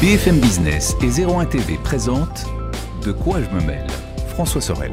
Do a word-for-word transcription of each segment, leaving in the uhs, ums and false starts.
B F M Business et zéro un T V présentent De quoi je me mêle ? François Sorel.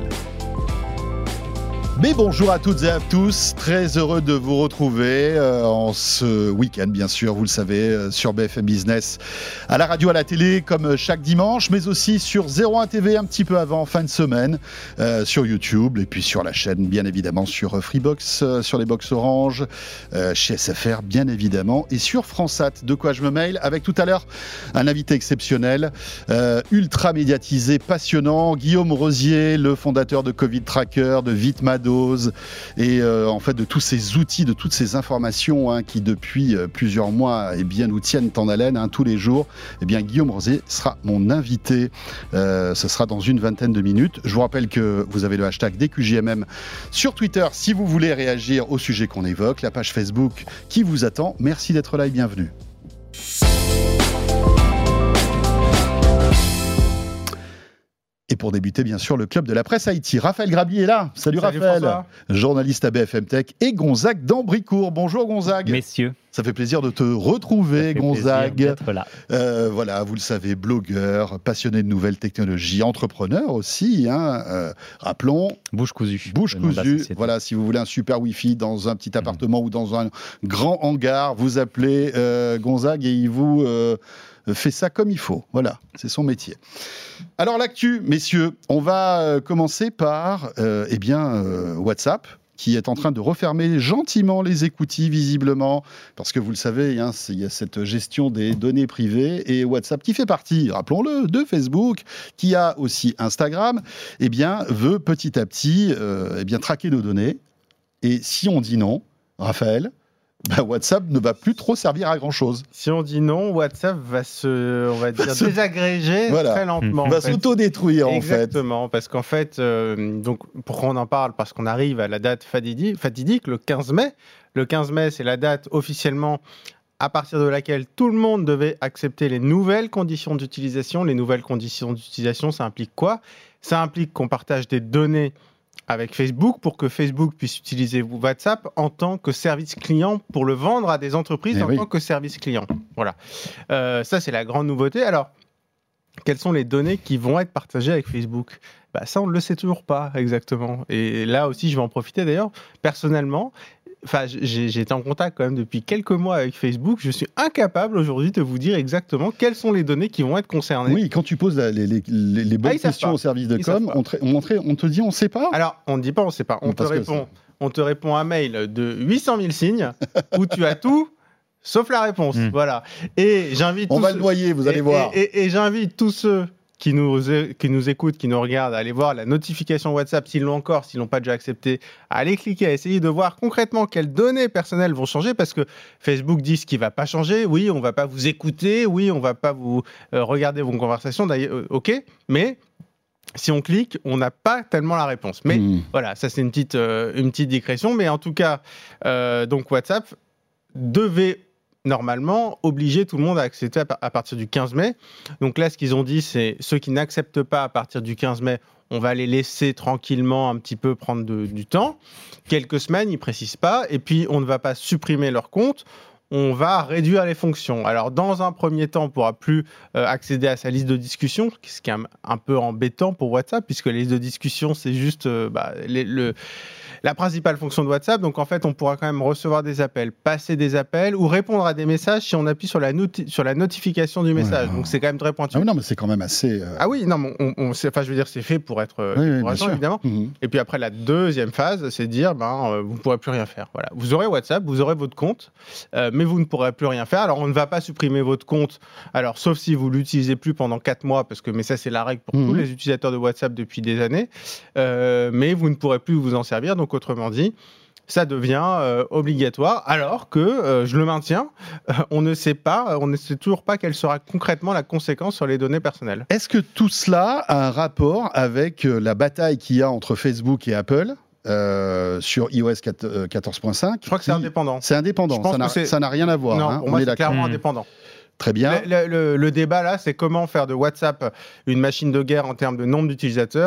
Mais bonjour à toutes et à tous, très heureux de vous retrouver euh, en ce week-end bien sûr, vous le savez, euh, sur B F M Business, à la radio, à la télé comme chaque dimanche, mais aussi sur zéro un T V un petit peu avant, fin de semaine, euh, sur YouTube et puis sur la chaîne bien évidemment sur Freebox, euh, sur les box Orange, euh, chez S F R bien évidemment et sur FranceSat. De quoi je me mêle avec tout à l'heure un invité exceptionnel, euh, ultra médiatisé, passionnant, Guillaume Rosier, le fondateur de Covid Tracker, de Vitmado, et euh, en fait de tous ces outils, de toutes ces informations hein, qui depuis euh, plusieurs mois eh bien, nous tiennent en haleine hein, tous les jours. Eh bien, Guillaume Rosier sera mon invité. Euh, ce sera dans une vingtaine de minutes. Je vous rappelle que vous avez le hashtag D Q J M M sur Twitter si vous voulez réagir au sujet qu'on évoque. La page Facebook qui vous attend. Merci d'être là et bienvenue. Et pour débuter, bien sûr, le club de la presse Haïti. Raphaël Grabli est là. Salut, Salut Raphaël, François. Journaliste à B F M Tech. Et Gonzague d'Ambricourt. Bonjour Gonzague. Messieurs. Ça fait plaisir de te retrouver, Gonzague. D'être là. Euh, voilà, vous le savez, blogueur, passionné de nouvelles technologies, entrepreneur aussi. Hein, euh, rappelons. Bouche cousue. Bouche cousue. Voilà, si vous voulez un super Wi-Fi dans un petit appartement mmh. ou dans un grand hangar, vous appelez euh, Gonzague et il vous euh, fait ça comme il faut. Voilà, c'est son métier. Alors l'actu, messieurs, on va commencer par euh, eh bien, euh, WhatsApp, qui est en train de refermer gentiment les écoutilles, visiblement, parce que vous le savez, hein, il y a cette gestion des données privées, et WhatsApp, qui fait partie, rappelons-le, de Facebook, qui a aussi Instagram, eh bien, veut petit à petit euh, eh bien, traquer nos données. Et si on dit non, Raphaël, bah, WhatsApp ne va plus trop servir à grand-chose. Si on dit non, WhatsApp va se, on va dire, va se... désagréger voilà. très lentement. Va s'autodétruire, en fait. Exactement, parce qu'en fait, euh, donc, pourquoi on en parle ? Parce qu'on arrive à la date fatidique, fatidique, le quinze mai. Le quinze mai, c'est la date officiellement à partir de laquelle tout le monde devait accepter les nouvelles conditions d'utilisation. Les nouvelles conditions d'utilisation, ça implique quoi ? Ça implique qu'on partage des données avec Facebook pour que Facebook puisse utiliser WhatsApp en tant que service client pour le vendre à des entreprises eh en oui. tant que service client. Voilà. Euh, ça, c'est la grande nouveauté. Alors, quelles sont les données qui vont être partagées avec Facebook ? Bah, ça, on ne le sait toujours pas exactement. Et là aussi, je vais en profiter d'ailleurs. Personnellement, Enfin, j'ai, j'ai été en contact quand même depuis quelques mois avec Facebook. Je suis incapable aujourd'hui de vous dire exactement quelles sont les données qui vont être concernées. Oui, quand tu poses la, les, les, les bonnes ah, questions au service de ils com, on te, on, on te dit on ne sait pas. Alors, on ne dit pas on ne sait pas. On te, répond, on te répond un mail de huit cent mille signes où tu as tout sauf la réponse. Mmh. Voilà. Et j'invite on tous va ceux, le noyer, vous allez et, voir. Et, et, et j'invite tous ceux qui nous, qui nous écoutent, qui nous regardent, à aller voir la notification WhatsApp, s'ils l'ont encore, s'ils ne l'ont pas déjà accepté, à aller cliquer, à essayer de voir concrètement quelles données personnelles vont changer, parce que Facebook dit ce qui ne va pas changer. Oui, on ne va pas vous écouter, oui, on ne va pas vous euh, regarder vos conversations, d'ailleurs, euh, ok, mais si on clique, on n'a pas tellement la réponse. Mais mmh. voilà, ça c'est une petite, euh, une petite digression, mais en tout cas, euh, donc WhatsApp devait normalement obliger tout le monde à accepter à partir du quinze mai. Donc là, ce qu'ils ont dit, c'est ceux qui n'acceptent pas à partir du quinze mai, on va les laisser tranquillement un petit peu prendre de, du temps. Quelques semaines, ils ne précisent pas. Et puis, on ne va pas supprimer leur compte. On va réduire les fonctions. Alors, dans un premier temps, on ne pourra plus euh, accéder à sa liste de discussion, ce qui est un, un peu embêtant pour WhatsApp, puisque la liste de discussion, c'est juste euh, bah, les, le... la principale fonction de WhatsApp. Donc, en fait, on pourra quand même recevoir des appels, passer des appels ou répondre à des messages si on appuie sur la, noti- sur la notification du message. Ouais, donc, c'est quand même très pointu. Ah oui, non, mais c'est quand même assez... Euh... Ah oui, non, mais on, on, c'est, enfin, je veux dire, c'est fait pour être... Oui, pour oui, être évidemment. Mmh. Et puis après, la deuxième phase, c'est de dire, ben, euh, vous ne pourrez plus rien faire. Voilà. Vous aurez WhatsApp, vous aurez votre compte, euh, mais vous ne pourrez plus rien faire. Alors, on ne va pas supprimer votre compte, alors, sauf si vous ne l'utilisez plus pendant quatre mois, parce que, mais ça, c'est la règle pour mmh. tous les utilisateurs de WhatsApp depuis des années, euh, mais vous ne pourrez plus vous en servir. Donc, autrement dit, ça devient euh, obligatoire, alors que, euh, je le maintiens, euh, on ne sait pas, on ne sait toujours pas quelle sera concrètement la conséquence sur les données personnelles. Est-ce que tout cela a un rapport avec euh, la bataille qu'il y a entre Facebook et Apple euh, sur i O S quatorze point cinq? Je crois que c'est indépendant. C'est indépendant, ça n'a, ça n'a rien à voir. Non, hein, pour on moi, est c'est d'accord. clairement Mmh. indépendant. Très bien. Le, le, le, le débat, là, c'est comment faire de WhatsApp une machine de guerre en termes de nombre d'utilisateurs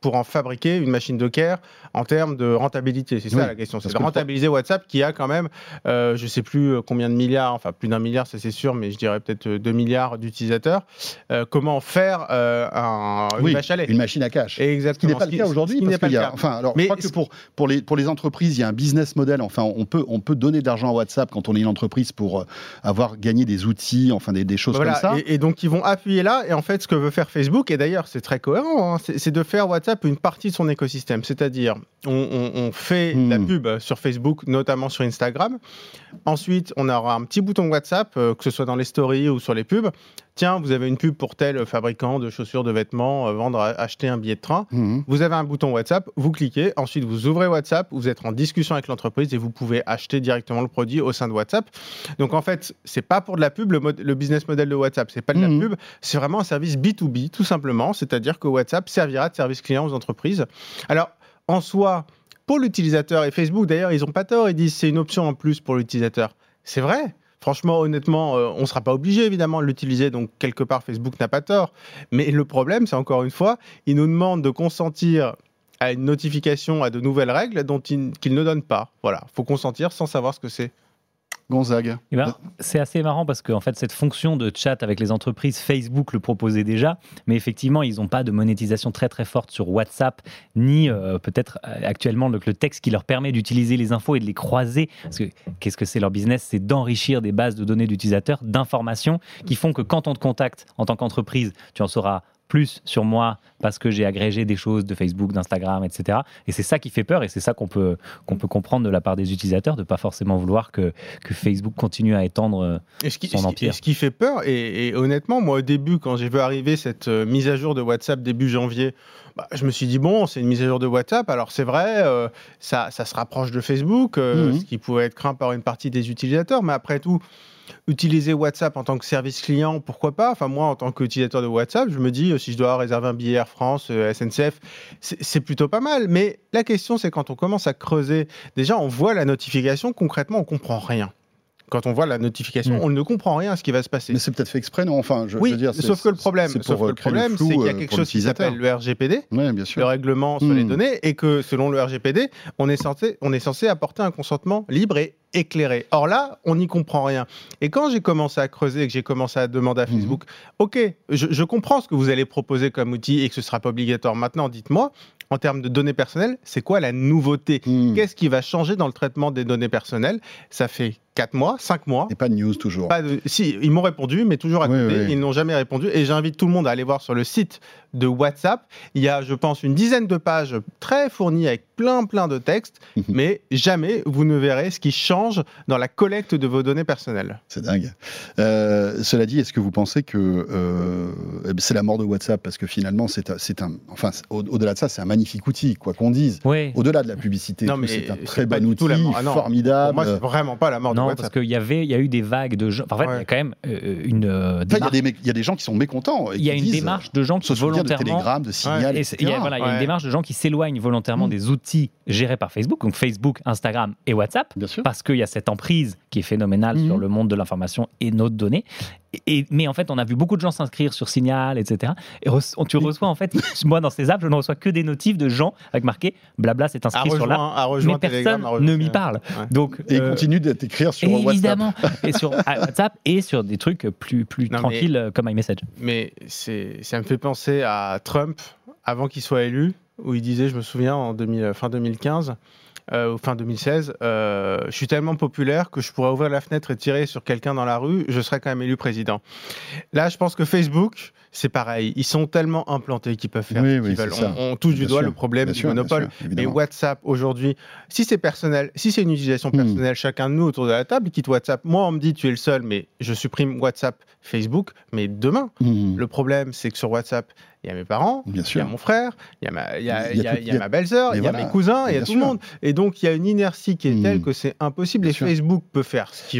pour en fabriquer une machine Docker en termes de rentabilité. C'est ça oui, la question. C'est parce de que rentabiliser WhatsApp qui a quand même, euh, je ne sais plus combien de milliards, enfin plus d'un milliard, ça c'est sûr, mais je dirais peut-être deux milliards d'utilisateurs. Euh, comment faire euh, un, une oui, vache à lait. Une machine à cash. Exactement. Ce qui n'est pas le cas aujourd'hui. Ce qui n'est pas le cas. Enfin, alors, mais je crois que pour, pour, les, pour les entreprises, il y a un business model. Enfin, on peut, on peut donner de l'argent à WhatsApp quand on est une entreprise pour euh, avoir gagné des outils, enfin des, des choses voilà, comme ça. Et, et donc, ils vont appuyer là. Et en fait, ce que veut faire Facebook, et d'ailleurs, c'est très cohérent, hein, c'est, c'est de faire WhatsApp une partie de son écosystème. C'est-à-dire, on, on, on fait mmh. la pub sur Facebook, notamment sur Instagram. Ensuite, on aura un petit bouton WhatsApp, euh, que ce soit dans les stories ou sur les pubs. Tiens, vous avez une pub pour tel fabricant de chaussures, de vêtements, euh, vendre, acheter un billet de train. Mmh. Vous avez un bouton WhatsApp, vous cliquez, ensuite vous ouvrez WhatsApp, vous êtes en discussion avec l'entreprise et vous pouvez acheter directement le produit au sein de WhatsApp. Donc en fait, c'est pas pour de la pub, le, mod- le business model de WhatsApp, c'est pas de la mmh. pub, c'est vraiment un service B deux B, tout simplement, c'est-à-dire que WhatsApp servira de service client aux entreprises. Alors, en soi, pour l'utilisateur, et Facebook d'ailleurs, ils n'ont pas tort, ils disent c'est une option en plus pour l'utilisateur. C'est vrai. Franchement, honnêtement, euh, on ne sera pas obligé, évidemment, de l'utiliser. Donc, quelque part, Facebook n'a pas tort. Mais le problème, c'est encore une fois, ils nous demandent de consentir à une notification, à de nouvelles règles dont ils, qu'ils ne donnent pas. Voilà, il faut consentir sans savoir ce que c'est. Gonzague. Eh ben, c'est assez marrant parce que en fait, cette fonction de chat avec les entreprises, Facebook le proposait déjà, mais effectivement, ils n'ont pas de monétisation très très forte sur WhatsApp, ni euh, peut-être actuellement le, le texte qui leur permet d'utiliser les infos et de les croiser. Parce que qu'est-ce que c'est leur business ? C'est d'enrichir des bases de données d'utilisateurs, d'informations qui font que quand on te contacte en tant qu'entreprise, tu en sauras plus sur moi parce que j'ai agrégé des choses de Facebook, d'Instagram, et cetera. Et c'est ça qui fait peur et c'est ça qu'on peut, qu'on peut comprendre de la part des utilisateurs, de ne pas forcément vouloir que, que Facebook continue à étendre et ce qui, son empire. Et ce qui fait peur, et, et honnêtement, moi au début, quand j'ai vu arriver cette euh, mise à jour de WhatsApp début janvier, bah, je me suis dit, bon, c'est une mise à jour de WhatsApp, alors c'est vrai, euh, ça, ça se rapproche de Facebook, euh, mmh. ce qui pouvait être craint par une partie des utilisateurs, mais après tout, utiliser WhatsApp en tant que service client, pourquoi pas ? Enfin, moi, en tant qu'utilisateur de WhatsApp, je me dis, si je dois réserver un billet Air France, euh, S N C F, c'est, c'est plutôt pas mal. Mais la question, c'est quand on commence à creuser, déjà, on voit la notification, concrètement, on comprend rien. Quand on voit la notification, mmh. on ne comprend rien à ce qui va se passer. Mais c'est peut-être fait exprès, non ? Enfin, je, oui, je veux dire, c'est, sauf que le problème, c'est sauf que le problème le flou, c'est qu'il y a quelque chose qui s'appelle le R G P D, ouais, bien sûr. le règlement sur mmh. les données, et que selon le R G P D, on est censé, on est censé apporter un consentement libre et éclairé. Or là, on n'y comprend rien. Et quand j'ai commencé à creuser et que j'ai commencé à demander à Facebook, mmh. ok, je, je comprends ce que vous allez proposer comme outil et que ce ne sera pas obligatoire. Maintenant, dites-moi, en termes de données personnelles, c'est quoi la nouveauté ? mmh. Qu'est-ce qui va changer dans le traitement des données personnelles ? Ça fait quatre mois, cinq mois. Et pas de news toujours. Pas de... Si, ils m'ont répondu, mais toujours à côté, oui, oui. Ils n'ont jamais répondu. Et j'invite tout le monde à aller voir sur le site de WhatsApp. Il y a, je pense, une dizaine de pages très fournies avec plein, plein de textes, mais jamais vous ne verrez ce qui change dans la collecte de vos données personnelles. C'est dingue. Euh, cela dit, est-ce que vous pensez que euh, c'est la mort de WhatsApp ? Parce que finalement, c'est, c'est un, enfin, au, au-delà de ça, c'est un magnifique outil, quoi qu'on dise. Oui. Au-delà de la publicité, non, mais c'est un c'est très bon outil, ah non, formidable. Pour moi, c'est vraiment pas la mort de non, WhatsApp. Parce qu'il y avait, il y a eu des vagues de gens. En fait, ouais. il y a quand même euh, une. Euh, enfin, il y a des, il y a des gens qui sont mécontents. Il y a une disent, démarche de gens qui volontairement. De Telegram, de Signal, ouais. et cetera. Il y a, voilà, ouais. il y a une démarche de gens qui s'éloignent volontairement mmh. des outils gérés par Facebook, donc Facebook, Instagram et WhatsApp, parce qu'il y a cette emprise qui est phénoménale mmh. sur le monde de l'information et nos données. Et, mais en fait, on a vu beaucoup de gens s'inscrire sur Signal, et cetera. Et re- tu reçois, en fait, moi, dans ces apps, je ne reçois que des notifs de gens avec marqué « blabla, c'est inscrit rejoint, sur l'app », mais personne ne m'y parle. Ouais. Donc, et euh, continue d'écrire sur évidemment, WhatsApp. Évidemment, et sur WhatsApp et sur des trucs plus, plus non, tranquilles mais, comme iMessage. Mais c'est, ça me fait penser à Trump, avant qu'il soit élu, où il disait, je me souviens, en deux mille, fin deux mille quinze... Euh, ou fin deux mille seize, euh, je suis tellement populaire que je pourrais ouvrir la fenêtre et tirer sur quelqu'un dans la rue, je serais quand même élu président. Là, je pense que Facebook, c'est pareil. Ils sont tellement implantés qu'ils peuvent faire oui, ce oui, qu'ils veulent. On, on touche bien du doigt sûr, le problème du sûr, monopole. Sûr, mais WhatsApp, aujourd'hui, si c'est personnel, si c'est une utilisation personnelle, mmh. chacun de nous autour de la table quitte WhatsApp. Moi, on me dit, tu es le seul, mais je supprime WhatsApp, Facebook, mais demain. Mmh. Le problème, c'est que sur WhatsApp, il y a mes parents, il y a mon frère, il y a ma, il y a, il y a, il y a ma belle-sœur, il y a voilà. mes cousins, il y a tout sûr. le monde. Et donc, il y a une inertie qui est mmh. telle que c'est impossible. Bien et sûr. Facebook peut faire ce qu'il veut.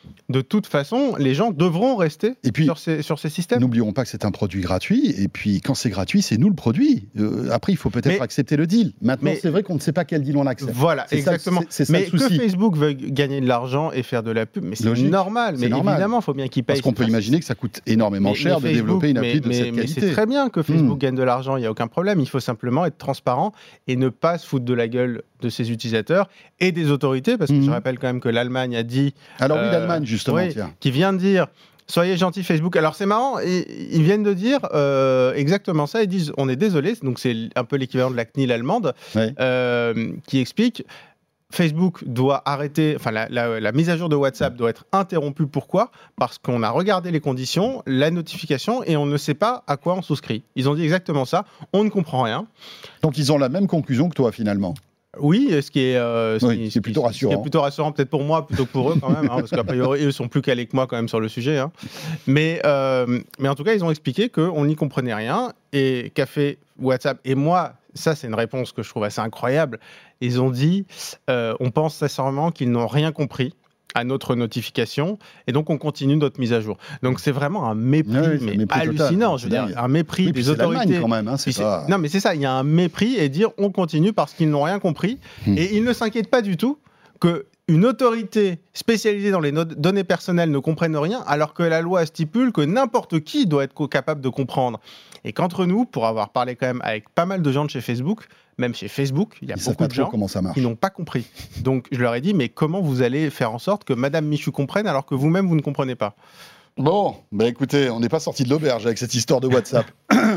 de toute façon, les gens devront rester et puis, sur, ces, sur ces systèmes. N'oublions pas que c'est un produit gratuit, et puis quand c'est gratuit, c'est nous le produit. Euh, après, il faut peut-être mais, accepter le deal. Maintenant, c'est vrai qu'on ne sait pas quel deal on accepte. Voilà, c'est exactement. Ça, c'est, c'est mais ça le que Facebook veuille gagner de l'argent et faire de la pub, mais c'est Logique. normal. C'est mais normal. évidemment, il faut bien qu'ils payent. Parce qu'on peut imaginer que ça coûte énormément mais, cher mais de Facebook, développer une appli mais, de mais, cette mais qualité. C'est très bien que Facebook mmh. gagne de l'argent, il n'y a aucun problème. Il faut simplement être transparent et ne pas se foutre de la gueule de ses utilisateurs et des autorités, parce que mmh. je rappelle quand même que l'Allemagne a dit... Alors oui, euh, l'Allemagne, justement, oui, tiens. Qui vient de dire... Soyez gentils Facebook. Alors c'est marrant, ils viennent de dire euh, exactement ça. Ils disent on est désolé, donc c'est un peu l'équivalent de la C N I L allemande, ouais. euh, qui explique Facebook doit arrêter, enfin la, la, la mise à jour de WhatsApp doit être interrompue. Pourquoi ? Parce qu'on a regardé les conditions, la notification, et on ne sait pas à quoi on souscrit. Ils ont dit exactement ça. On ne comprend rien. Donc ils ont la même conclusion que toi finalement. Oui, ce qui est, euh, ce oui, qui, c'est plutôt rassurant. Ce qui est plutôt rassurant peut-être pour moi plutôt que pour eux quand même, hein, parce qu'a priori eux sont plus calés que moi quand même sur le sujet. Hein. Mais, euh, mais en tout cas, ils ont expliqué qu'on n'y comprenait rien et qu'a fait WhatsApp. Et moi, ça c'est une réponse que je trouve assez incroyable. Ils ont dit, euh, on pense sincèrement qu'ils n'ont rien compris à notre notification, et donc on continue notre mise à jour. Donc c'est vraiment un mépris, oui, mais mépris hallucinant, total. Je veux dire, un mépris oui, des autorités. Quand même, hein, c'est pas... Non mais c'est ça, il y a un mépris et dire on continue parce qu'ils n'ont rien compris, hum. et ils ne s'inquiètent pas du tout que une autorité spécialisée dans les no- données personnelles ne comprenne rien, alors que la loi stipule que n'importe qui doit être capable de comprendre. Et qu'entre nous, pour avoir parlé quand même avec pas mal de gens de chez Facebook, même chez Facebook, il y a Ils beaucoup de gens qui n'ont pas compris. Donc je leur ai dit, mais comment vous allez faire en sorte que Madame Michu comprenne alors que vous-même, vous ne comprenez pas ? Bon, bah écoutez, on n'est pas sorti de l'auberge avec cette histoire de WhatsApp.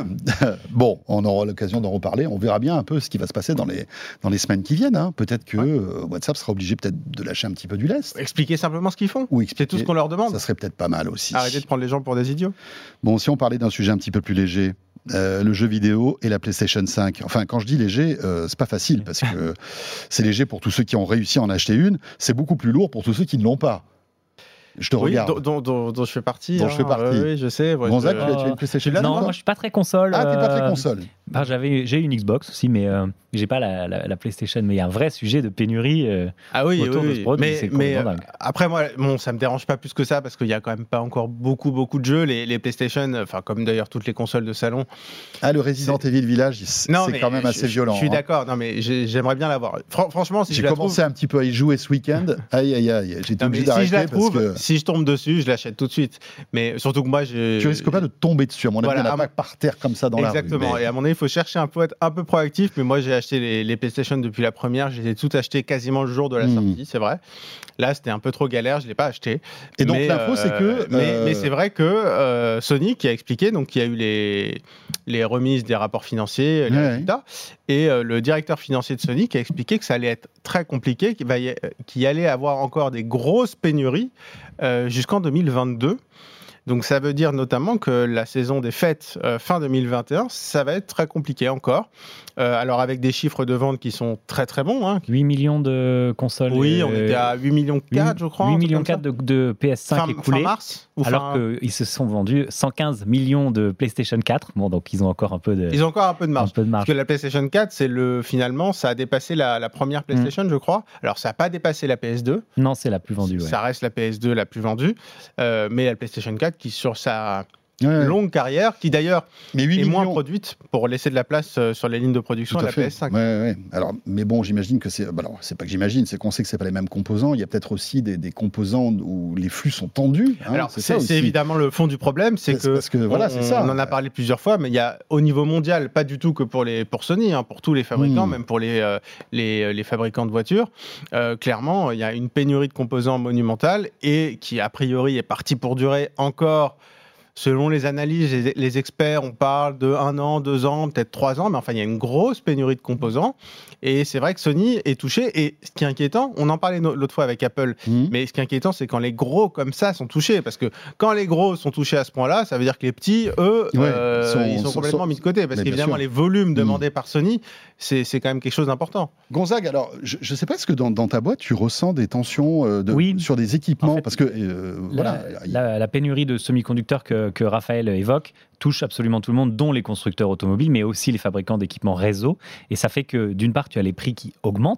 Bon, on aura l'occasion d'en reparler. On verra bien un peu ce qui va se passer dans les, dans les semaines qui viennent. Hein. Peut-être que ouais. euh, WhatsApp sera obligé peut-être de lâcher un petit peu du lest. Expliquer simplement ce qu'ils font. Ou c'est tout ce qu'on leur demande. Ça serait peut-être pas mal aussi. Arrêtez de prendre les gens pour des idiots. Bon, si on parlait d'un sujet un petit peu plus léger, euh, le jeu vidéo et la PlayStation cinq. Enfin, quand je dis léger, euh, c'est pas facile parce que c'est léger pour tous ceux qui ont réussi à en acheter une. C'est beaucoup plus lourd pour tous ceux qui ne l'ont pas. Je te oui, regarde. Dont, dont, dont je fais partie. Dont hein, je fais partie. Oui, je sais. Ouais, Gonzague, je... tu, as, tu as une PlayStation Non, là, moi je suis pas très console. Ah, t'es pas très euh... console. Bah, j'avais, j'ai une Xbox aussi, mais euh, j'ai pas la, la, la PlayStation. Mais il y a un vrai sujet de pénurie euh, ah oui, autour oui, de ce produit. Mais, c'est mais euh, après, moi, bon, ça me dérange pas plus que ça parce qu'il y a quand même pas encore beaucoup, beaucoup de jeux. Les, les PlayStation, enfin comme d'ailleurs toutes les consoles de salon. Ah, le Resident Evil Village, c'est, non, c'est quand même assez je, violent. Je suis hein. d'accord. Non, mais j'ai, j'aimerais bien l'avoir. Fran- franchement, si j'ai je la commencé trouve... un petit peu à y jouer ce week-end. Aïe, aïe, aïe. J'étais non, obligé si d'arrêter je la trouve, parce que... si je tombe dessus, je l'achète tout de suite. Mais surtout que moi, je... tu risques pas de tomber dessus. À mon avis, voilà, il n'y en a pas par terre comme ça dans exactement. la rue. Mais... Et à mon avis, il faut chercher un peu, être un peu proactif. Mais moi, j'ai acheté les, les PlayStation depuis la première. J'ai tout acheté quasiment le jour de la mmh. sortie, c'est vrai. Là, c'était un peu trop galère. Je l'ai pas acheté. Et donc mais, l'info, euh, c'est que. Mais, euh... mais c'est vrai que euh, Sony qui a expliqué, donc il y a eu les les remises des rapports financiers, les ouais, résultats, ouais. et euh, le directeur financier de Sony qui a expliqué que ça allait être très compliqué, qu'il, va y, qu'il allait avoir encore des grosses pénuries euh, jusqu'en deux mille vingt-deux. Donc ça veut dire notamment que la saison des fêtes euh, fin deux mille vingt et un, ça va être très compliqué encore. Euh, alors avec des chiffres de vente qui sont très très bons. Hein. huit millions de consoles. Oui, on était à huit millions quatre, je crois. huit millions quatre de, de P S cinq fin, écoulés. Fin mars ou alors fin... qu'ils se sont vendus cent quinze millions de PlayStation quatre. Bon, donc ils ont encore un peu de... Ils ont encore un peu de marge. Un peu de marge. Parce que la PlayStation quatre, c'est le, finalement, ça a dépassé la, la première PlayStation, mmh. je crois. Alors ça n'a pas dépassé la P S deux. Non, c'est la plus vendue. Ça ouais. reste la P S deux la plus vendue. Euh, mais la PlayStation quatre qui, sur sa... Ouais. longue carrière, qui d'ailleurs mais est millions... moins produite pour laisser de la place euh, sur les lignes de production de la fait. P S cinq. Ouais, ouais. Alors, mais bon, j'imagine que c'est. Bah alors, c'est pas que j'imagine, c'est qu'on sait que c'est pas les mêmes composants. Il y a peut-être aussi des, des composants où les flux sont tendus. Hein, alors, c'est, c'est, ça c'est évidemment le fond du problème, c'est, c'est que, parce que voilà, on, c'est ça. On en a parlé plusieurs fois, mais il y a au niveau mondial, pas du tout que pour les pour Sony, hein, pour tous les fabricants, mmh. même pour les euh, les, les fabricants de voitures. Euh, clairement, il y a une pénurie de composants monumentale et qui a priori est partie pour durer encore. Selon les analyses, les, les experts, on parle de un an, deux ans, peut-être trois ans, mais enfin, il y a une grosse pénurie de composants. Et c'est vrai que Sony est touché. Et ce qui est inquiétant, on en parlait l'autre fois avec Apple, mmh. mais ce qui est inquiétant, c'est quand les gros comme ça sont touchés. Parce que quand les gros sont touchés à ce point-là, ça veut dire que les petits, eux, ouais, euh, sont, ils sont, sont complètement sont, mis de côté. Parce qu'évidemment, les volumes demandés mmh. par Sony, c'est, c'est quand même quelque chose d'important. Gonzague, alors, je ne sais pas, est-ce que dans, dans ta boîte, tu ressens des tensions euh, de, oui. sur des équipements en fait, parce que, euh, voilà. La, la, la pénurie de semi-conducteurs que, que Raphaël évoque touche absolument tout le monde, dont les constructeurs automobiles, mais aussi les fabricants d'équipements réseau. Et ça fait que, d'une part, tu as les prix qui augmentent,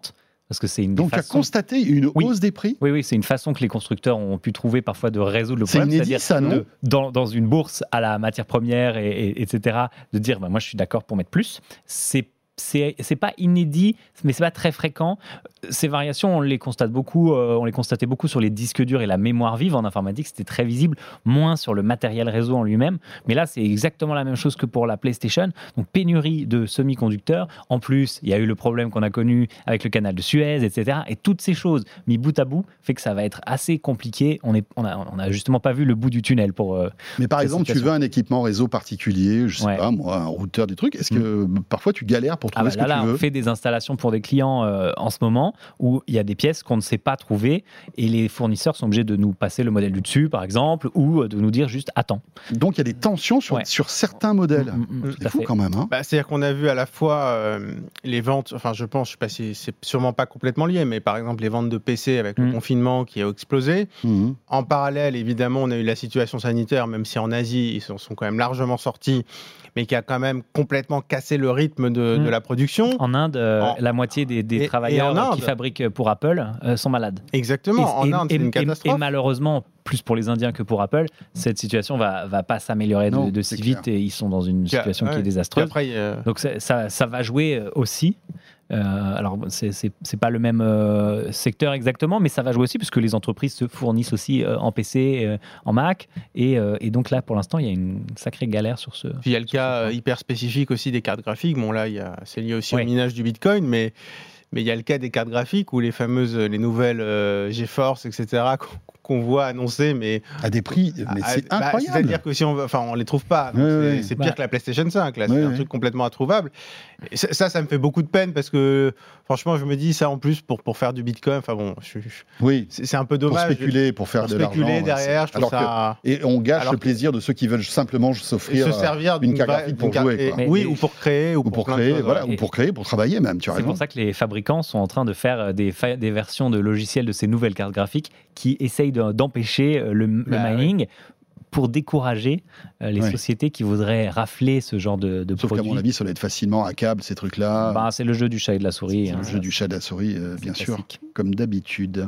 parce que c'est une Donc, tu as façon... constaté une Oui. hausse des prix ? Oui, oui, c'est une façon que les constructeurs ont pu trouver parfois de résoudre le C'est problème. inédit, ça, non de- dans, dans une bourse à la matière première, et, et- etc., de dire bah, moi je suis d'accord pour mettre plus. C'est c'est c'est pas inédit, mais c'est pas très fréquent. Ces variations, on les constate beaucoup, euh, on les constatait beaucoup sur les disques durs et la mémoire vive en informatique, c'était très visible, moins sur le matériel réseau en lui-même. Mais là, c'est exactement la même chose que pour la PlayStation. Donc pénurie de semi-conducteurs. En plus, il y a eu le problème qu'on a connu avec le canal de Suez, et cetera. Et toutes ces choses mis bout à bout fait que ça va être assez compliqué. On est, on a, on a justement pas vu le bout du tunnel pour. Euh, Mais par cette exemple, tu situation. veux un équipement réseau particulier, je sais Ouais. pas, moi, un routeur, des trucs. Est-ce que parfois tu galères pour Ah trouver bah ce là, que là, tu veux ? on fait des installations pour des clients euh, en ce moment où il y a des pièces qu'on ne sait pas trouver et les fournisseurs sont obligés de nous passer le modèle du dessus, par exemple, ou de nous dire juste attends. Donc il y a des tensions sur, Ouais. sur certains modèles. Mm, mm, mm, tout C'est à fou fait. quand même. Hein. Bah, c'est-à-dire qu'on a vu à la fois euh, les ventes, enfin je pense, je sais pas si c'est sûrement pas complètement lié, mais par exemple les ventes de P C avec le Mm. confinement qui a explosé. Mhm. En parallèle, évidemment, on a eu la situation sanitaire, même si en Asie ils sont, sont quand même largement sortis, mais qui a quand même complètement cassé le rythme de, Mm. de la production. En Inde, euh, En- la moitié des, des et- et travailleurs en Inde. qui fabriquent pour Apple euh, sont malades. Exactement. Et- en et- Inde, c'est et- une et- catastrophe. Et malheureusement, plus pour les Indiens que pour Apple, cette situation va, va pas s'améliorer de, Non, de c'est si clair. vite et ils sont dans une Puis, situation qui ouais. est Puis désastreuse. après, euh, Donc ça, ça, ça va jouer euh, aussi. Euh, alors c'est c'est c'est pas le même euh, secteur exactement, mais ça va jouer aussi puisque les entreprises se fournissent aussi euh, en P C, euh, en Mac, et, euh, et donc là pour l'instant il y a une sacrée galère sur ce. Puis il y a le cas euh, hyper spécifique aussi des cartes graphiques. Bon là, il y a- c'est lié aussi Ouais. au minage du Bitcoin, mais mais il y a le cas des cartes graphiques où les fameuses, les nouvelles euh, GeForce, et cetera qu'on qu'on voit annoncer, mais À des prix, mais ah, c'est bah, incroyable. c'est-à-dire que si on, veut- enfin, on les trouve pas. donc Ouais, c'est ouais. c'est pire Bah. que la PlayStation cinq. Là, c'est Ouais, un ouais. truc complètement introuvable. Et ça, ça, ça me fait beaucoup de peine parce que franchement, je me dis ça en plus pour pour faire du Bitcoin. Enfin bon, je- je- Oui, c'est c'est un peu pour dommage. spéculer, pour faire pour de l'argent. spéculer ouais, derrière, je c'est- trouve alors ça. que- Et on gâche alors le que- plaisir de ceux qui veulent simplement Et s'offrir se euh, servir une d'une carte vraie- graphique d'une pour carte- jouer. quoi. Mais- oui, mais- ou pour créer, ou, Ou pour plein de créer, choses, voilà, ouais. ou pour créer, pour travailler même, tu as C'est raison. pour ça que les fabricants sont en train de faire des, fa- des versions de logiciels de ces nouvelles cartes graphiques qui essayent de- d'empêcher euh, le, le Bah, mining pour décourager euh, les Ouais. sociétés qui voudraient rafler ce genre de, de Sauf qu'à produits. mon avis, ça doit être facilement hackable, ces trucs-là. Bah, c'est le jeu du chat et de la souris. C'est hein, le jeu du chat et de la souris, euh, c'est bien sûr, classique. comme d'habitude.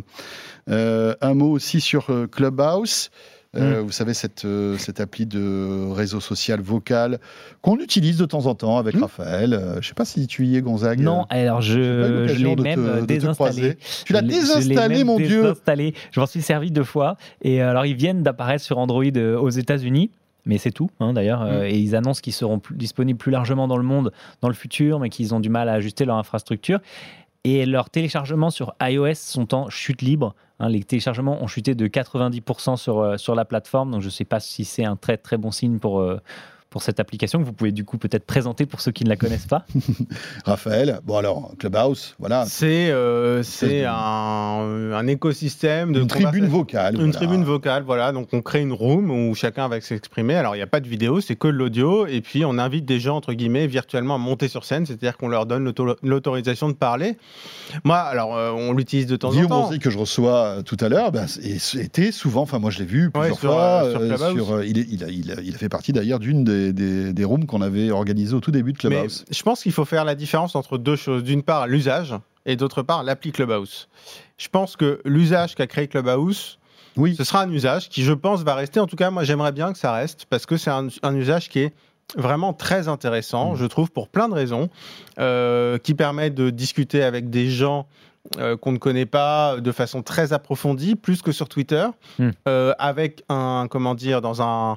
Euh, un mot aussi sur euh, Clubhouse. Euh, Vous savez, cette, euh, cette appli de réseau social vocal qu'on utilise de temps en temps avec Mm. Raphaël. Euh, je ne sais pas si tu y es, Gonzague. Non, alors J'ai pas eu je, je l'occasion l'ai de même te- euh, de te désinstallé. croiser. Tu l'as Je l'ai- je l'ai désinstallé, même mon Dieu. désinstallé. Je m'en suis servi deux fois. Et euh, alors, ils viennent d'apparaître sur Android euh, aux États-Unis. Mais c'est tout, hein, d'ailleurs. Euh, et ils annoncent qu'ils seront plus- disponibles plus largement dans le monde dans le futur, mais qu'ils ont du mal à ajuster leur infrastructure. Et leurs téléchargements sur iOS sont en chute libre. Hein, les téléchargements ont chuté de quatre-vingt-dix pour cent sur, euh, sur la plateforme. Donc, je ne sais pas si c'est un très, très bon signe pour, euh, pour cette application que vous pouvez du coup peut-être présenter pour ceux qui ne la connaissent pas. Raphaël, bon alors, Clubhouse, voilà. C'est euh, c'est de- un, un écosystème de Une tribune conversation- vocale. Une voilà. tribune vocale, voilà. Donc on crée une room où chacun va s'exprimer. Alors il n'y a pas de vidéo, c'est que de l'audio. Et puis on invite des gens, entre guillemets, virtuellement à monter sur scène. C'est-à-dire qu'on leur donne l'auto- l'autorisation de parler. Moi, alors euh, on l'utilise de temps Guillaume en temps. Rosé, que je reçois euh, tout à l'heure, ben, c'est- était souvent, enfin moi je l'ai vu plusieurs Ouais, sur, fois, euh, sur euh, Clubhouse. sur, euh, il, est- il a, il, a, il a fait partie d'ailleurs d'une des, des, des rooms qu'on avait organisées au tout début de Mais Clubhouse. je pense qu'il faut faire la différence entre deux choses. D'une part, l'usage et d'autre part, l'appli Clubhouse. Je pense que l'usage qu'a créé Clubhouse, Oui, ce sera un usage qui, je pense, va rester. En tout cas, moi, j'aimerais bien que ça reste parce que c'est un, un usage qui est vraiment très intéressant, Mmh. je trouve, pour plein de raisons, euh, qui permet de discuter avec des gens euh, qu'on ne connaît pas de façon très approfondie, plus que sur Twitter, Mmh. euh, avec un, comment dire, dans un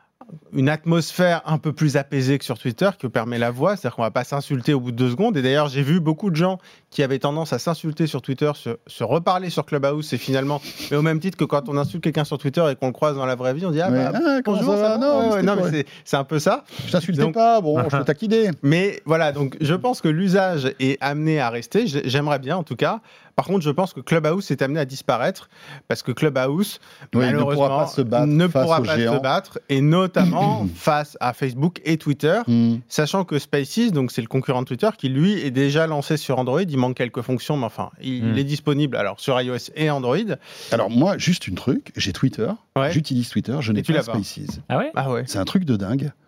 une atmosphère un peu plus apaisée que sur Twitter que permet la voix, c'est-à-dire qu'on va pas s'insulter au bout de deux secondes. Et d'ailleurs, j'ai vu beaucoup de gens qui avaient tendance à s'insulter sur Twitter, se, se reparler sur Clubhouse, et finalement, mais au même titre que quand on insulte quelqu'un sur Twitter et qu'on le croise dans la vraie vie, on dit ah Ouais. bah, Ah, comment bonjour, ça va va Non, Ouais, mais ouais, c'était non, pour- mais c'est- c'est un peu ça. je t'insultais donc- pas, bon, je peux taquiner. Mais voilà, donc je pense que l'usage est amené à rester. J'ai- J'aimerais bien, en tout cas. Par contre, je pense que Clubhouse est amené à disparaître parce que Clubhouse, Oui, il ne malheureusement, pourra pas se battre ne face pourra aux pas géants. se battre, et notamment face à Facebook et Twitter. Hmm. Sachant que Spaces, donc c'est le concurrent de Twitter, qui lui est déjà lancé sur Android. Il manque quelques fonctions, mais enfin, il Mm. est disponible alors sur iOS et Android. Alors moi, juste une truc, j'ai Twitter, Ouais. j'utilise Twitter, je n'ai Et tu pas l'as pas. Spaces. Ah ouais Ah ouais. C'est un truc de dingue.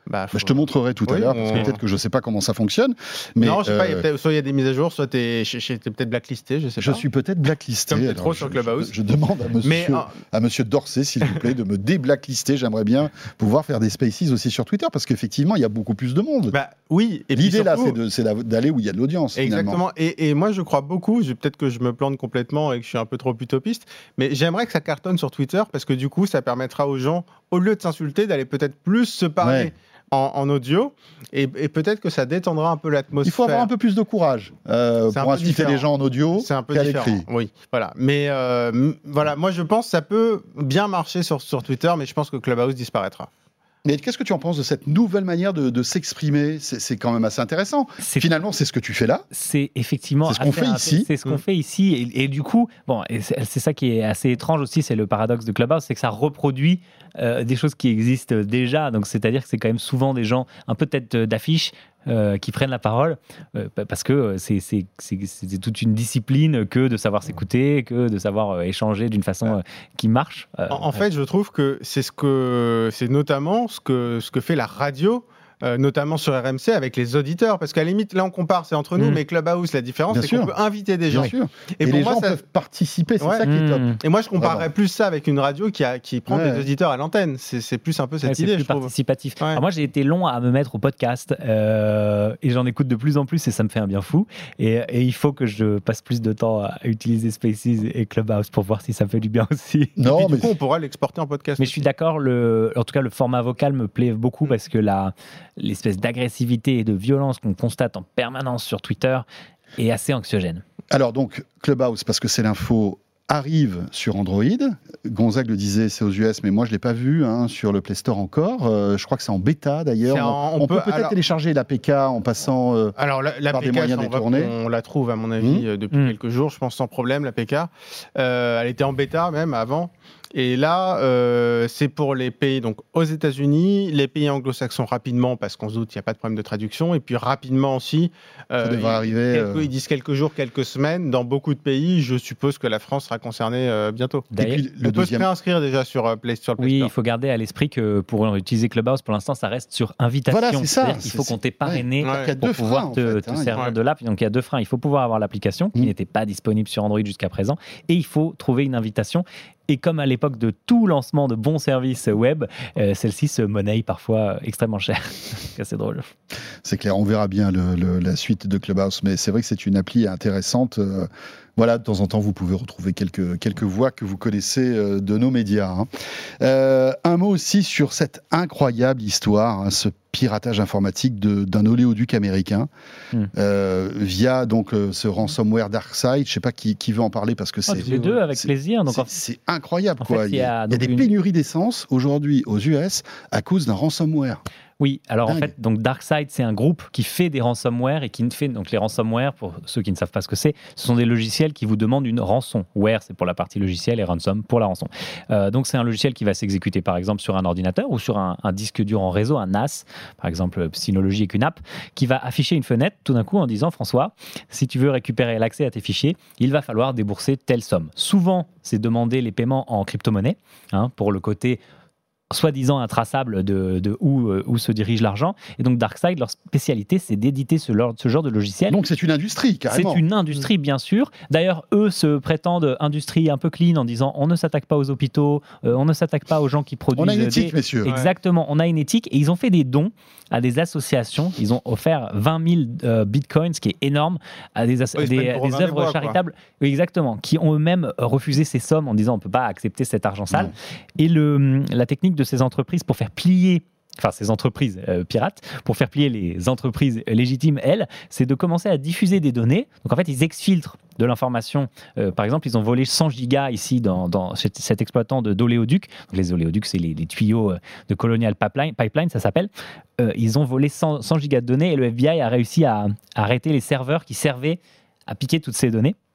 Bah, faut... bah, je te montrerai tout à oui, l'heure, on... parce que peut-être que je ne sais pas comment ça fonctionne. Mais non, je sais euh... pas, il y a peut-être, soit il y a des mises à jour, soit tu es peut-être blacklisté, je sais je pas. suis peut-être blacklisté. Comme tu es alors trop je, sur Clubhouse. Je, je demande à monsieur, mais, euh... à monsieur Dorsey, s'il vous plaît, de me déblacklister. J'aimerais bien pouvoir faire des spaces aussi sur Twitter, parce qu'effectivement, il y a beaucoup plus de monde. Bah, oui. Et l'idée surtout... là, c'est, de, c'est d'aller où il y a de l'audience. Exactement. Et, et moi, je crois beaucoup, peut-être que je me plante complètement et que je suis un peu trop utopiste, mais j'aimerais que ça cartonne sur Twitter, parce que du coup, ça permettra aux gens, au lieu de s'insulter, d'aller peut-être plus se parler. Ouais. En, en audio, et, et peut-être que ça détendra un peu l'atmosphère. Il faut avoir un peu plus de courage euh, pour insulter différent. les gens en audio c'est un peu qu'à différent. l'écrit. Oui, voilà. Mais euh, m- voilà, moi je pense que ça peut bien marcher sur, sur Twitter, mais je pense que Clubhouse disparaîtra. Mais qu'est-ce que tu en penses de cette nouvelle manière de, de s'exprimer ? c'est, c'est quand même assez intéressant. C'est... Finalement, c'est ce que tu fais là. C'est effectivement. C'est ce qu'on fait ici. C'est ce qu'on mmh. fait ici. Et, et du coup, bon, et c'est, c'est ça qui est assez étrange aussi, c'est le paradoxe de Clubhouse, c'est que ça reproduit euh, des choses qui existent déjà. Donc, c'est-à-dire que c'est quand même souvent des gens un peu tête d'affiche euh, qui prennent la parole euh, parce que c'est, c'est, c'est, c'est toute une discipline que de savoir s'écouter, que de savoir euh, échanger d'une façon euh, qui marche. Euh, en, en fait, je trouve que c'est ce que c'est notamment ce que ce que fait la radio. Euh, notamment sur R M C avec les auditeurs, parce qu'à la limite là on compare, c'est entre nous, mmh. mais Clubhouse, la différence Bien c'est sûr. qu'on peut inviter des gens. Bien sûr. Et, et pour les moi, gens ça... peuvent participer, c'est ouais. ça qui est top. Et moi je comparerais Vraiment. plus ça avec une radio qui, a, qui prend ouais. des auditeurs à l'antenne. C'est, c'est plus un peu cette ouais, idée. C'est plus je participatif. Ouais. Alors moi j'ai été long à me mettre au podcast euh, et j'en écoute de plus en plus et ça me fait un bien fou. Et, et il faut que je passe plus de temps à utiliser Spaces et Clubhouse pour voir si ça fait du bien aussi. Non, et puis, mais du coup on pourra l'exporter en podcast. Mais je suis d'accord, le, en tout cas le format vocal me plaît beaucoup mmh. parce que la, l'espèce d'agressivité et de violence qu'on constate en permanence sur Twitter est assez anxiogène. Alors donc, Clubhouse, parce que c'est l'info, arrive sur Android. Gonzague le disait, c'est aux U S, mais moi je ne l'ai pas vu hein, sur le Play Store encore. Euh, je crois que c'est en bêta d'ailleurs. En, on, on peut, peut peut-être alors, télécharger l'A P K en passant euh, alors, la, la par P K, des moyens détournés. On, on la trouve à mon avis mmh. depuis mmh. quelques jours, je pense sans problème, l'A P K. Euh, elle était en bêta même avant. Et là, euh, c'est pour les pays, donc aux États-Unis, les pays anglo-saxons rapidement, parce qu'on se doute qu'il n'y a pas de problème de traduction, et puis rapidement aussi, euh, ça devrait ils, arriver. Quelques, euh... ils disent quelques jours, quelques semaines, dans beaucoup de pays. Je suppose que la France sera concernée euh, bientôt. D'ailleurs, et puis, le on deuxième... peut se préinscrire déjà sur euh, Play Store. Oui, il faut garder à l'esprit que pour utiliser Clubhouse, pour l'instant, ça reste sur invitation. Voilà, c'est ça. C'est-à-dire qu'il faut c'est... qu'on t'ait parrainé ouais. ouais. pour pouvoir freins, te, te hein, servir ouais. de l'app. Donc il y a deux freins. Il faut pouvoir avoir l'application qui mmh. n'était pas disponible sur Android jusqu'à présent, et il faut trouver une invitation. Et comme à l'époque de tout lancement de bons services web, euh, celle-ci se monnaie parfois extrêmement cher. C'est assez drôle. C'est clair, on verra bien le, le, la suite de Clubhouse, mais c'est vrai que c'est une appli intéressante. Euh, voilà, de temps en temps, vous pouvez retrouver quelques, quelques voix que vous connaissez euh, de nos médias. Hein. Euh, un mot aussi sur cette incroyable histoire, hein, ce piratage informatique de, d'un oléoduc américain mm. euh, via donc euh, ce ransomware DarkSide. Je ne sais pas qui, qui veut en parler parce que oh, c'est les deux avec c'est, plaisir. Donc c'est, en... c'est incroyable, en quoi. Fait, il y a, il y a, il y a des une... pénuries d'essence aujourd'hui aux U S à cause d'un ransomware. Oui, alors Dingue. en fait, donc DarkSide, c'est un groupe qui fait des ransomware et qui fait donc les ransomware. Pour ceux qui ne savent pas ce que c'est, ce sont des logiciels qui vous demandent une rançon. Ware, c'est pour la partie logicielle et ransom pour la rançon. Euh, donc c'est un logiciel qui va s'exécuter par exemple sur un ordinateur ou sur un, un disque dur en réseau, un N A S, par exemple Synology avec une app, qui va afficher une fenêtre tout d'un coup en disant François, si tu veux récupérer l'accès à tes fichiers, il va falloir débourser telle somme. Souvent, c'est demander les paiements en crypto-monnaie hein, pour le côté soi-disant intraçable de, de où, euh, où se dirige l'argent. Et donc DarkSide, leur spécialité, c'est d'éditer ce, ce genre de logiciel. Donc c'est une industrie, carrément. C'est une industrie, bien sûr. D'ailleurs, eux se prétendent industrie un peu clean en disant on ne s'attaque pas aux hôpitaux, euh, on ne s'attaque pas aux gens qui produisent... On a une éthique, des... messieurs. Exactement, on a une éthique. Et ils ont fait des dons à des associations. Ils ont offert vingt mille euh, bitcoins, ce qui est énorme, à des, as- oui, des, des œuvres bois, charitables. Oui, exactement, qui ont eux-mêmes refusé ces sommes en disant on ne peut pas accepter cet argent sale. Non. Et le, la technique de ces entreprises pour faire plier enfin ces entreprises euh, pirates, pour faire plier les entreprises légitimes, elles, c'est de commencer à diffuser des données. Donc en fait, ils exfiltrent de l'information. Euh, par exemple, ils ont volé cent gigas ici dans, dans cet, cet exploitant de, d'oléoducs. Donc, les oléoducs, c'est les, les tuyaux de Colonial Pipeline, Pipeline ça s'appelle. Euh, ils ont volé cent, cent gigas de données et le F B I a réussi à, à arrêter les serveurs qui servaient à piquer toutes ces données.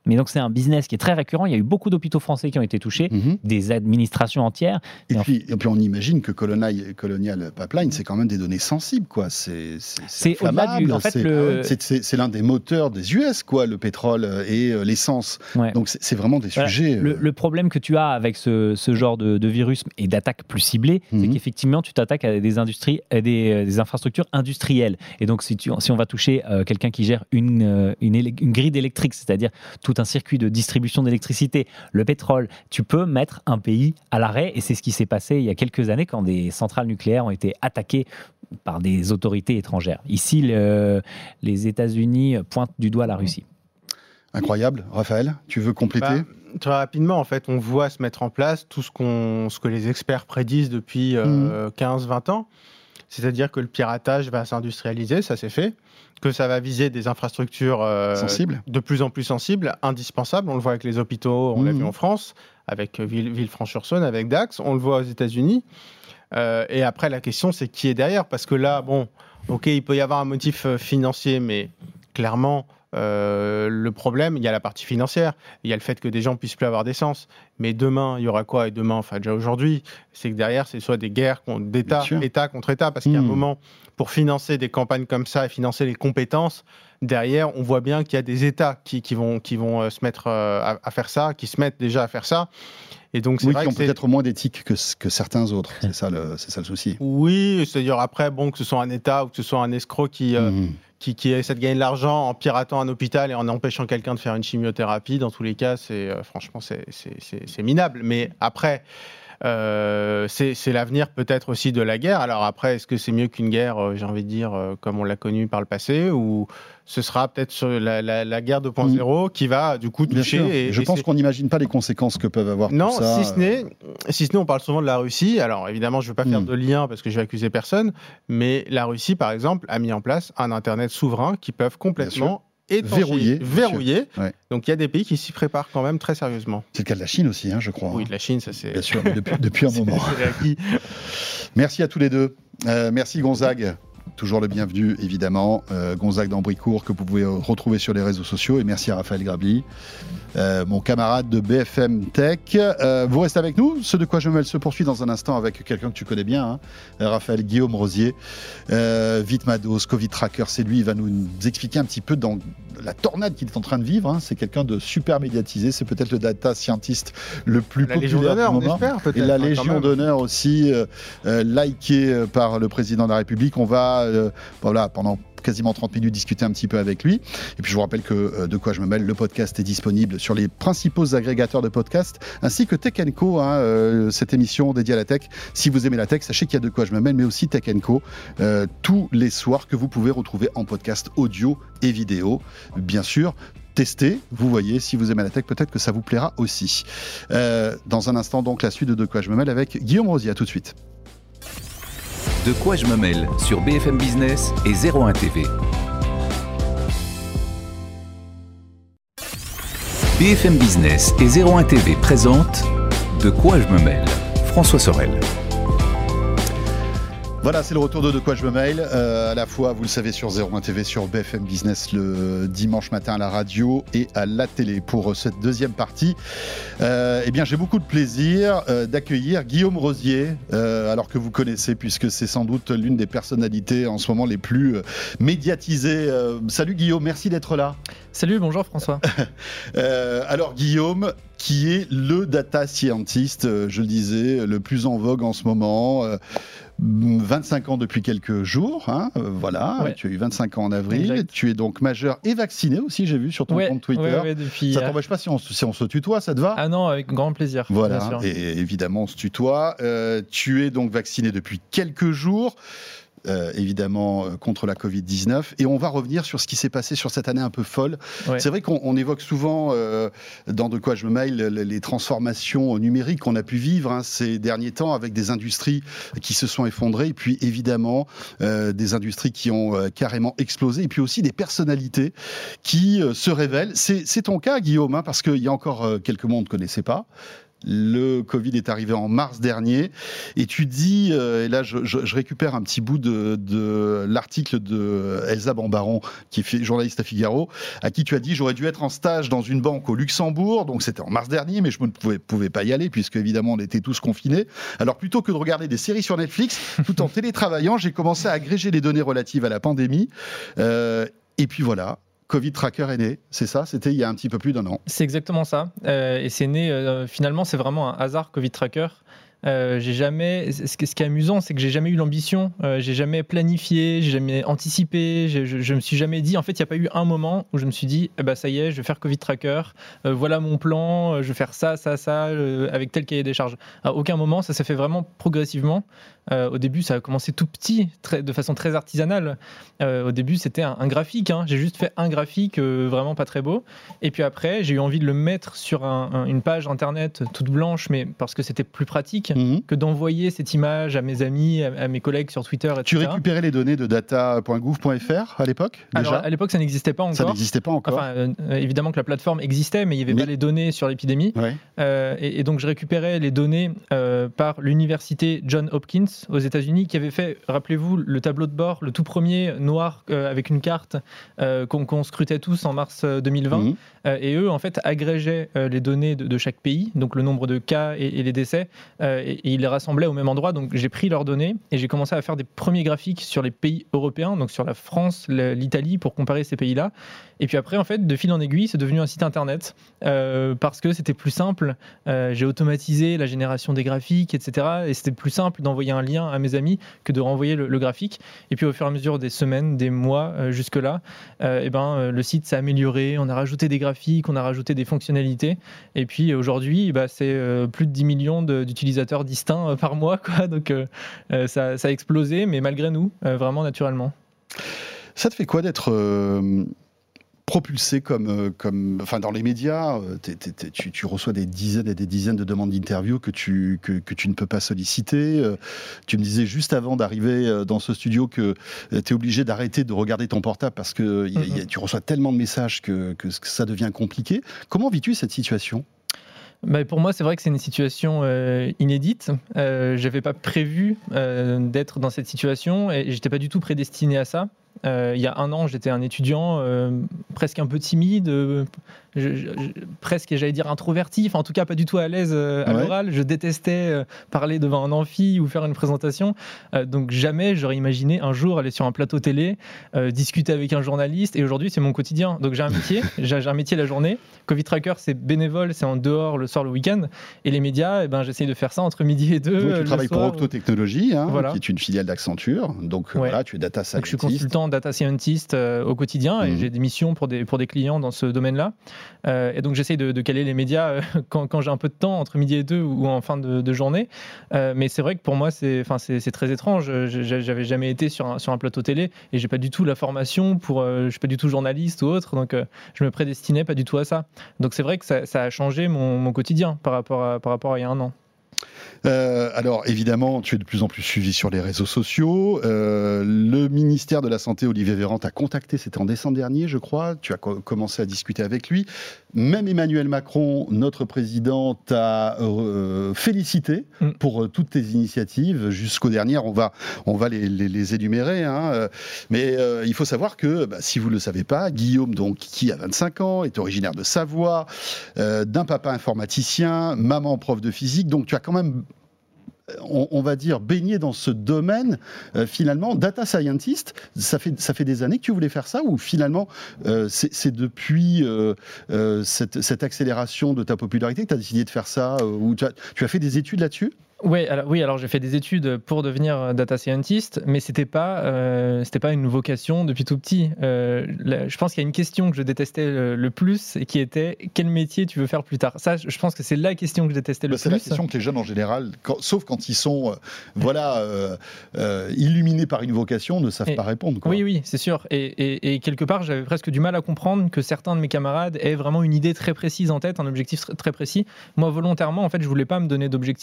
Mais donc c'est un business qui est très récurrent. Il y a eu beaucoup d'hôpitaux français qui ont été touchés, mmh. des administrations entières. Et, et, puis, et puis on imagine que Colonial, Colonial Pipeline, c'est quand même des données sensibles, quoi. C'est, c'est, c'est, c'est au-delà du. En fait, c'est, le... c'est, c'est, c'est l'un des moteurs des U S, quoi, le pétrole et euh, l'essence. Ouais. Donc c'est, c'est vraiment des voilà. sujets. Euh... Le, le problème que tu as avec ce, ce genre de, de virus et d'attaque plus ciblée, mmh. c'est qu'effectivement tu t'attaques à des industries, à des, des infrastructures industrielles. Et donc si, tu, si on va toucher euh, quelqu'un qui gère une, une, une grille électrique, c'est-à-dire tout un circuit de distribution d'électricité, le pétrole, tu peux mettre un pays à l'arrêt. Et c'est ce qui s'est passé il y a quelques années quand des centrales nucléaires ont été attaquées par des autorités étrangères. Ici, le, les États-Unis pointent du doigt la Russie. Incroyable. Raphaël, tu veux compléter ? bah, Très rapidement, en fait, on voit se mettre en place tout ce, qu'on, ce que les experts prédisent depuis euh, mmh. quinze vingt ans. C'est-à-dire que le piratage va s'industrialiser, ça c'est fait, que ça va viser des infrastructures euh, sensibles. de plus en plus sensibles, indispensables. On le voit avec les hôpitaux, on mmh. l'a vu en France, avec Ville, Villefranche-sur-Saône, avec Dax, on le voit aux États-Unis. Euh, et après, la question, c'est qui est derrière. Parce que là, bon, ok, il peut y avoir un motif financier, mais clairement, euh, le problème, il y a la partie financière, il y a le fait que des gens puissent plus avoir d'essence. Mais demain, il y aura quoi ? Et demain, enfin déjà aujourd'hui, c'est que derrière, c'est soit des guerres contre d'État, État contre État, parce qu'il y a un mmh. moment, pour financer des campagnes comme ça et financer les compétences, derrière, on voit bien qu'il y a des États qui, qui, vont, qui vont euh, se mettre euh, à, à faire ça, qui se mettent déjà à faire ça. Et donc, c'est oui, vrai qui ont que c'est... peut-être moins d'éthique que, que certains autres. C'est ça, le, c'est ça le souci. Oui, c'est-à-dire après, bon, que ce soit un État ou que ce soit un escroc qui, euh, mmh. qui, qui essaie de gagner de l'argent en piratant un hôpital et en empêchant quelqu'un de faire une chimiothérapie, dans tous les cas, c'est, euh, franchement, c'est, c'est, c'est, c'est minable. Mais après... Euh, c'est, c'est l'avenir peut-être aussi de la guerre. Alors après, est-ce que c'est mieux qu'une guerre, euh, j'ai envie de dire, euh, comme on l'a connue par le passé, ou ce sera peut-être sur la, la, la guerre deux point zéro mmh. qui va du coup toucher... Et, Je et pense c'est... qu'on n'imagine pas les conséquences que peuvent avoir non, tout ça. si ce n'est, si ce n'est, on parle souvent de la Russie. Alors évidemment, je ne veux pas faire mmh. de lien parce que je vais accuser personne, mais la Russie, par exemple, a mis en place un Internet souverain qui peuvent complètement... verrouillé. Verrouillé. Ouais. Donc il y a des pays qui s'y préparent quand même très sérieusement. C'est le cas de la Chine aussi, hein, je crois. Oui, de la Chine, ça c'est... Bien sûr, mais depuis, depuis un moment. Merci à tous les deux. Euh, merci Gonzague. Toujours le bienvenu, évidemment. Euh, Gonzague d'Ambricourt, que vous pouvez retrouver sur les réseaux sociaux. Et merci à Raphaël Grabli, euh, mon camarade de B F M Tech. Euh, vous restez avec nous. Ce de quoi je me mêle se poursuit dans un instant avec quelqu'un que tu connais bien, hein, Raphaël Guillaume Rosier. Euh, Vitmados, Covid Tracker, c'est lui. Il va nous expliquer un petit peu dans la tornade qu'il est en train de vivre. Hein. C'est quelqu'un de super médiatisé. C'est peut-être le data scientist le plus la populaire Légion d'honneur, du moment. On espère, peut-être, et la hein, Légion d'honneur aussi, euh, euh, likée par le président de la République. On va, euh, voilà, pendant quasiment trente minutes discuter un petit peu avec lui. Et puis je vous rappelle que euh, De quoi je me mêle, le podcast est disponible sur les principaux agrégateurs de podcasts, ainsi que Tech and Co, hein, euh, cette émission dédiée à la tech. Si vous aimez la tech, sachez qu'il y a De quoi je me mêle, mais aussi Tech and Co, euh, tous les soirs, que vous pouvez retrouver en podcast audio et vidéo. Bien sûr, testez, vous voyez, si vous aimez la tech, peut-être que ça vous plaira aussi. Euh, dans un instant, donc, la suite de De quoi je me mêle avec Guillaume Rosier. À tout de suite. De quoi je me mêle sur B F M Business et zéro un T V. B F M Business et zéro un T V présentent De quoi je me mêle. François Sorel. Voilà, c'est le retour de De quoi je me mêle, euh, à la fois, vous le savez, sur zéro un T V, sur B F M Business le dimanche matin à la radio et à la télé. Pour cette deuxième partie, euh, eh bien, j'ai beaucoup de plaisir euh, d'accueillir Guillaume Rosier, euh, alors que vous connaissez, puisque c'est sans doute l'une des personnalités en ce moment les plus euh, médiatisées. Euh, salut Guillaume, merci d'être là. Salut, bonjour François. euh, alors Guillaume, qui est le data scientist, euh, je le disais, le plus en vogue en ce moment. Euh, vingt-cinq ans depuis quelques jours, hein, euh, voilà, ouais. Tu as eu vingt-cinq ans en avril, exact. Tu es donc majeur et vacciné aussi, j'ai vu sur ton ouais, compte Twitter. Ouais, ouais, depuis, ça ne t'empêche pas si on, si on se tutoie, ça te va ? Ah non, avec grand plaisir. Voilà, bien sûr. Et évidemment on se tutoie. Euh, tu es donc vacciné depuis quelques jours. Euh, évidemment euh, contre la covid dix-neuf, et on va revenir sur ce qui s'est passé sur cette année un peu folle. Ouais. C'est vrai qu'on on évoque souvent euh, dans De quoi je me mêle les, les transformations numériques qu'on a pu vivre hein, ces derniers temps, avec des industries qui se sont effondrées, et puis évidemment euh, des industries qui ont euh, carrément explosé, et puis aussi des personnalités qui euh, se révèlent. C'est, c'est ton cas Guillaume, hein, parce qu'il y a encore euh, quelques mois on ne te connaissait pas. Le Covid est arrivé en mars dernier. Et tu dis, euh, et là je, je, je récupère un petit bout de, de l'article de Elsa Bambaron, qui est journaliste à Figaro, à qui tu as dit: j'aurais dû être en stage dans une banque au Luxembourg, donc c'était en mars dernier, mais je ne pouvais, pouvais pas y aller, puisque évidemment on était tous confinés. Alors plutôt que de regarder des séries sur Netflix, tout en télétravaillant, j'ai commencé à agréger les données relatives à la pandémie. Euh, et puis voilà. Covid Tracker est né, c'est ça? C'était il y a un petit peu plus d'un an. C'est exactement ça. Euh, et c'est né, euh, finalement, c'est vraiment un hasard, Covid Tracker. Euh, j'ai jamais. Ce qui est amusant, c'est que j'ai jamais eu l'ambition, euh, j'ai jamais planifié, j'ai jamais anticipé, je, je, je me suis jamais dit. En fait, il n'y a pas eu un moment où je me suis dit, eh ben, ça y est, je vais faire Covid Tracker, euh, voilà mon plan, je vais faire ça, ça, ça, euh, avec tel cahier des charges. À aucun moment, ça s'est fait vraiment progressivement. Euh, au début, ça a commencé tout petit, très, de façon très artisanale. Euh, au début, c'était un, un graphique. Hein. J'ai juste fait un graphique euh, vraiment pas très beau. Et puis après, j'ai eu envie de le mettre sur un, un, une page internet toute blanche, mais parce que c'était plus pratique mmh. que d'envoyer cette image à mes amis, à, à mes collègues sur Twitter, et cetera. Tu récupérais les données de data point gouv point f r à l'époque déjà? Alors, à l'époque, ça n'existait pas encore. Ça n'existait pas encore. Enfin, euh, évidemment que la plateforme existait, mais il n'y avait mais... pas les données sur l'épidémie. Ouais. Euh, et, et donc, je récupérais les données euh, par l'université Johns Hopkins aux États-Unis, qui avait fait, rappelez-vous, le tableau de bord, le tout premier noir euh, avec une carte euh, qu'on, qu'on scrutait tous en mars deux mille vingt. Mmh. Euh, et eux, en fait, agrégeaient euh, les données de, de chaque pays, donc le nombre de cas et, et les décès, euh, et, et ils les rassemblaient au même endroit. Donc j'ai pris leurs données et j'ai commencé à faire des premiers graphiques sur les pays européens, donc sur la France, l'Italie, pour comparer ces pays-là. Et puis après, en fait, de fil en aiguille, c'est devenu un site internet euh, parce que c'était plus simple. Euh, j'ai automatisé la génération des graphiques, et cetera. Et c'était plus simple d'envoyer un lien à mes amis que de renvoyer le, le graphique. Et puis au fur et à mesure des semaines, des mois, euh, jusque-là, euh, et ben, euh, le site s'est amélioré. On a rajouté des graphiques, on a rajouté des fonctionnalités. Et puis aujourd'hui, bah, c'est euh, plus de dix millions de, d'utilisateurs distincts euh, par mois, quoi. Donc euh, euh, ça, ça a explosé, mais malgré nous, euh, vraiment naturellement. Ça te fait quoi d'être euh, propulsé comme, comme, enfin dans les médias? T'es, t'es, t'es, tu, tu reçois des dizaines et des dizaines de demandes d'interviews que tu, que, que tu ne peux pas solliciter. Tu me disais juste avant d'arriver dans ce studio que tu es obligé d'arrêter de regarder ton portable parce que y a, y a, tu reçois tellement de messages que, que ça devient compliqué. Comment vis-tu cette situation? Bah pour moi, c'est vrai que c'est une situation euh, inédite. Euh, j'avais pas prévu euh, d'être dans cette situation et j'étais pas du tout prédestiné à ça. Euh, il y a un an, j'étais un étudiant euh, presque un peu timide, euh, je, je, presque, j'allais dire, introverti, enfin en tout cas pas du tout à l'aise euh, à ouais. l'oral. Je détestais euh, parler devant un amphi ou faire une présentation. Euh, donc jamais j'aurais imaginé un jour aller sur un plateau télé, euh, discuter avec un journaliste. Et aujourd'hui, c'est mon quotidien. Donc j'ai un métier, j'ai, j'ai un métier la journée. Covid Tracker, c'est bénévole, c'est en dehors le soir, le week-end. Et les médias, eh ben, j'essaye de faire ça entre midi et deux. Oui, tu travailles soir, pour Octo Technologies, hein, voilà. qui est une filiale d'Accenture. Donc ouais. voilà, tu es data scientist. Donc, je suis consultant data scientist euh, au quotidien mmh. et j'ai des missions pour des, pour des clients dans ce domaine-là. Euh, et donc j'essaye de, de caler les médias euh, quand, quand j'ai un peu de temps, entre midi et deux ou en fin de, de journée. Euh, mais c'est vrai que pour moi, c'est, c'est, c'est très étrange. J'avais jamais été sur un, sur un plateau télé et j'ai pas du tout la formation pour. Euh, je suis pas du tout journaliste ou autre, donc euh, je me prédestinais pas du tout à ça. Donc c'est vrai que ça, ça a changé mon, mon quotidien par rapport à, par rapport à il y a un an. Euh, alors évidemment, tu es de plus en plus suivi sur les réseaux sociaux. Euh, le ministère de la Santé, Olivier Véran, t'a contacté, c'était en décembre dernier, je crois. Tu as co- commencé à discuter avec lui. Même Emmanuel Macron, notre président, t'a euh, félicité mm. pour euh, toutes tes initiatives. Jusqu'aux dernières, on va, on va les, les, les énumérer. Hein. Mais euh, il faut savoir que, bah, si vous ne le savez pas, Guillaume, donc, qui a vingt-cinq ans, est originaire de Savoie, euh, d'un papa informaticien, maman prof de physique. Donc tu as quand même, On, on va dire, baigné dans ce domaine, euh, finalement, data scientist, ça fait, ça fait des années que tu voulais faire ça, ou finalement, euh, c'est, c'est depuis euh, euh, cette, cette accélération de ta popularité que tu as décidé de faire ça, euh, ou tu as, tu as fait des études là-dessus ? Ouais, alors, oui, alors j'ai fait des études pour devenir data scientist, mais c'était pas, euh, c'était pas une vocation depuis tout petit. Euh, là, je pense qu'il y a une question que je détestais le, le plus et qui était quel métier tu veux faire plus tard. Ça, je pense que c'est la question que je détestais le bah, c'est plus. C'est la question que les jeunes en général, quand, sauf quand ils sont, euh, voilà, euh, euh, illuminés par une vocation, ne savent et, pas répondre. Quoi. Oui, oui, c'est sûr. Et, et, et quelque part, j'avais presque du mal à comprendre que certains de mes camarades aient vraiment une idée très précise en tête, un objectif très précis. Moi, volontairement, en fait, je voulais pas me donner d'objectif.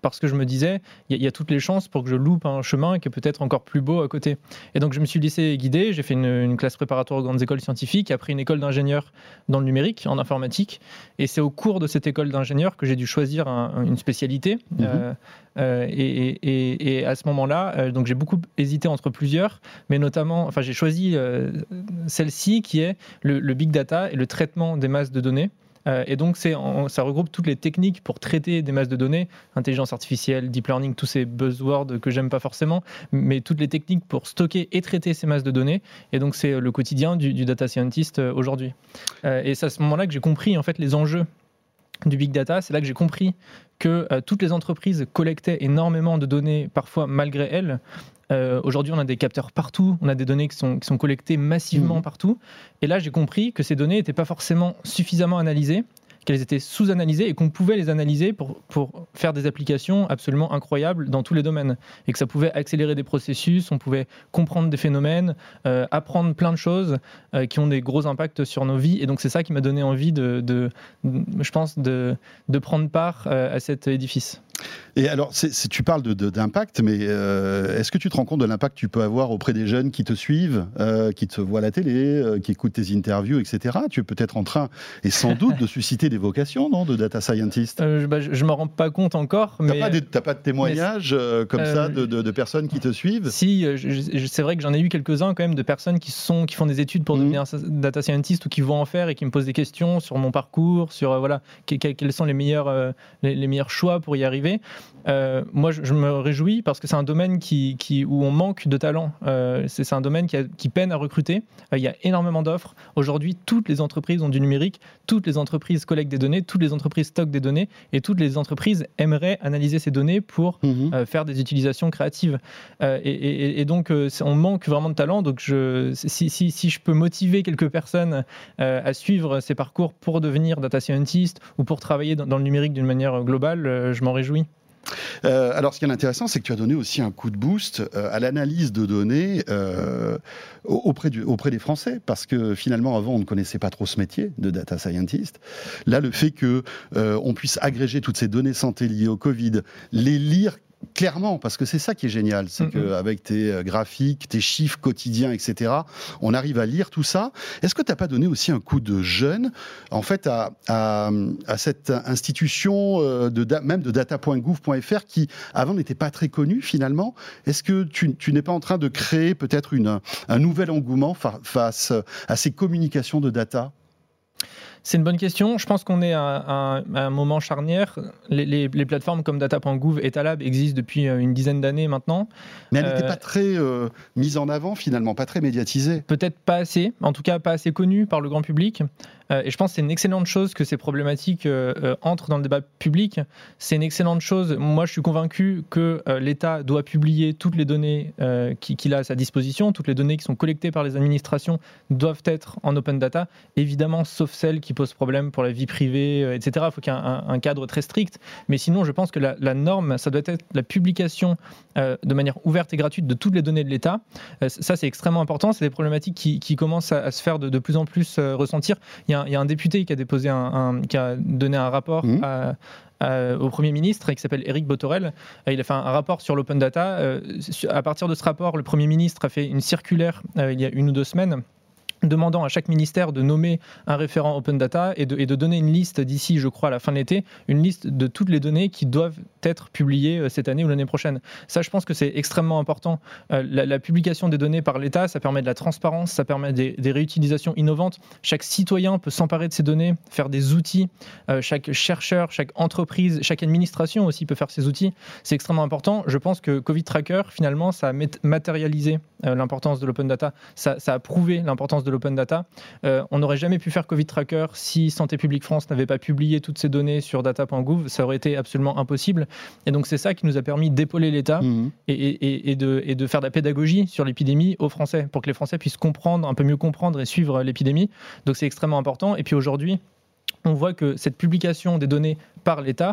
parce que je me disais, il y, y a toutes les chances pour que je loupe un chemin qui est peut-être encore plus beau à côté. Et donc je me suis laissé guider, j'ai fait une, une classe préparatoire aux grandes écoles scientifiques, après une école d'ingénieur dans le numérique, en informatique, et c'est au cours de cette école d'ingénieur que j'ai dû choisir un, une spécialité. Mmh. Euh, euh, et, et, et à ce moment-là, euh, donc j'ai beaucoup hésité entre plusieurs, mais notamment, enfin j'ai choisi euh, celle-ci qui est le, le big data et le traitement des masses de données. Euh, et donc, c'est en, ça regroupe toutes les techniques pour traiter des masses de données, intelligence artificielle, deep learning, tous ces buzzwords que j'aime pas forcément, mais toutes les techniques pour stocker et traiter ces masses de données. Et donc, c'est le quotidien du, du data scientist euh, aujourd'hui. Euh, et c'est à ce moment-là que j'ai compris en fait les enjeux du big data. C'est là que j'ai compris que euh, toutes les entreprises collectaient énormément de données, parfois malgré elles. Euh, aujourd'hui, on a des capteurs partout, on a des données qui sont, qui sont collectées massivement mmh. partout. Et là, j'ai compris que ces données n'étaient pas forcément suffisamment analysées, qu'elles étaient sous-analysées et qu'on pouvait les analyser pour, pour faire des applications absolument incroyables dans tous les domaines. Et que ça pouvait accélérer des processus, on pouvait comprendre des phénomènes, euh, apprendre plein de choses euh, qui ont des gros impacts sur nos vies. Et donc, c'est ça qui m'a donné envie, de, de, de, je pense, de, de prendre part euh, à cet édifice. Et alors, c'est, c'est, tu parles de, de, d'impact, mais euh, est-ce que tu te rends compte de l'impact que tu peux avoir auprès des jeunes qui te suivent, euh, qui te voient à la télé, euh, qui écoutent tes interviews, et cetera. Tu es peut-être en train, et sans doute, de susciter des vocations, non, de data scientist. euh, bah, Je ne m'en rends pas compte encore. Tu n'as mais... pas, pas de témoignages euh, comme euh, ça de, de, de personnes qui te suivent? Si, je, je, c'est vrai que j'en ai eu quelques-uns quand même de personnes qui, sont, qui font des études pour mmh. devenir data scientist ou qui vont en faire et qui me posent des questions sur mon parcours, sur euh, voilà, quels sont les meilleurs, euh, les, les meilleurs choix pour y arriver. Euh, moi, je, je me réjouis parce que c'est un domaine qui, qui, où on manque de talent. Euh, c'est, c'est un domaine qui, a, qui peine à recruter. Euh, il y a énormément d'offres. Aujourd'hui, toutes les entreprises ont du numérique, toutes les entreprises collectent des données, toutes les entreprises stockent des données et toutes les entreprises aimeraient analyser ces données pour mmh. euh, faire des utilisations créatives. Euh, et, et, et donc, euh, on manque vraiment de talent. Donc, je, si, si, si je peux motiver quelques personnes euh, à suivre ces parcours pour devenir data scientist ou pour travailler dans, dans le numérique d'une manière globale, euh, je m'en réjouis. Euh, alors, ce qui est intéressant, c'est que tu as donné aussi un coup de boost euh, à l'analyse de données euh, auprès, du, auprès des Français, parce que finalement, avant, on ne connaissait pas trop ce métier de data scientist. Là, le fait qu'on euh, puisse agréger toutes ces données santé liées au Covid, les lire clairement, parce que c'est ça qui est génial, c'est mm-hmm. qu'avec tes graphiques, tes chiffres quotidiens, et cetera, on arrive à lire tout ça. Est-ce que tu n'as pas donné aussi un coup de jeune, en fait, à, à, à cette institution, de, même de data point gouv point f r, qui avant n'était pas très connue finalement? Est-ce que tu, tu n'es pas en train de créer peut-être une, un nouvel engouement fa- face à ces communications de data? C'est une bonne question. Je pense qu'on est à un, à un moment charnière. Les, les, les plateformes comme data point gouv et Talab existent depuis une dizaine d'années maintenant. Mais elles n'étaient euh, pas très euh, mises en avant finalement, pas très médiatisées. Peut-être pas assez, en tout cas pas assez connues par le grand public. Euh, et je pense que c'est une excellente chose que ces problématiques euh, euh, entrent dans le débat public. C'est une excellente chose. Moi, je suis convaincu que euh, l'État doit publier toutes les données euh, qu'il a à sa disposition. Toutes les données qui sont collectées par les administrations doivent être en open data, évidemment, sauf celles qui posent problème pour la vie privée, euh, et cetera. Il faut qu'il y ait un, un cadre très strict. Mais sinon, je pense que la, la norme, ça doit être la publication euh, de manière ouverte et gratuite de toutes les données de l'État. Euh, ça, c'est extrêmement important. C'est des problématiques qui, qui commencent à, à se faire de, de plus en plus euh, ressentir. Il y a Il y a un député qui a déposé un, un qui a donné un rapport mmh. à, à, au Premier ministre qui s'appelle Éric Botorel. Il a fait un, un rapport sur l'open data. À partir de ce rapport, le Premier ministre a fait une circulaire euh, il y a une ou deux semaines demandant à chaque ministère de nommer un référent open data et de, et de donner une liste d'ici, je crois, à la fin de l'été, une liste de toutes les données qui doivent être publiées cette année ou l'année prochaine. Ça, je pense que c'est extrêmement important. Euh, la, la publication des données par l'État, ça permet de la transparence, ça permet des, des réutilisations innovantes. Chaque citoyen peut s'emparer de ces données, faire des outils. Euh, chaque chercheur, chaque entreprise, chaque administration aussi peut faire ces outils. C'est extrêmement important. Je pense que Covid Tracker, finalement, ça a matérialisé euh, l'importance de l'open data. Ça, ça a prouvé l'importance de l'open data. Euh, on n'aurait jamais pu faire Covid Tracker si Santé publique France n'avait pas publié toutes ces données sur data point gouv. Ça aurait été absolument impossible. Et donc, c'est ça qui nous a permis d'épauler l'État mmh. et, et, et, de, et de faire de la pédagogie sur l'épidémie aux Français pour que les Français puissent comprendre, un peu mieux comprendre et suivre l'épidémie. Donc, c'est extrêmement important. Et puis aujourd'hui, on voit que cette publication des données par l'État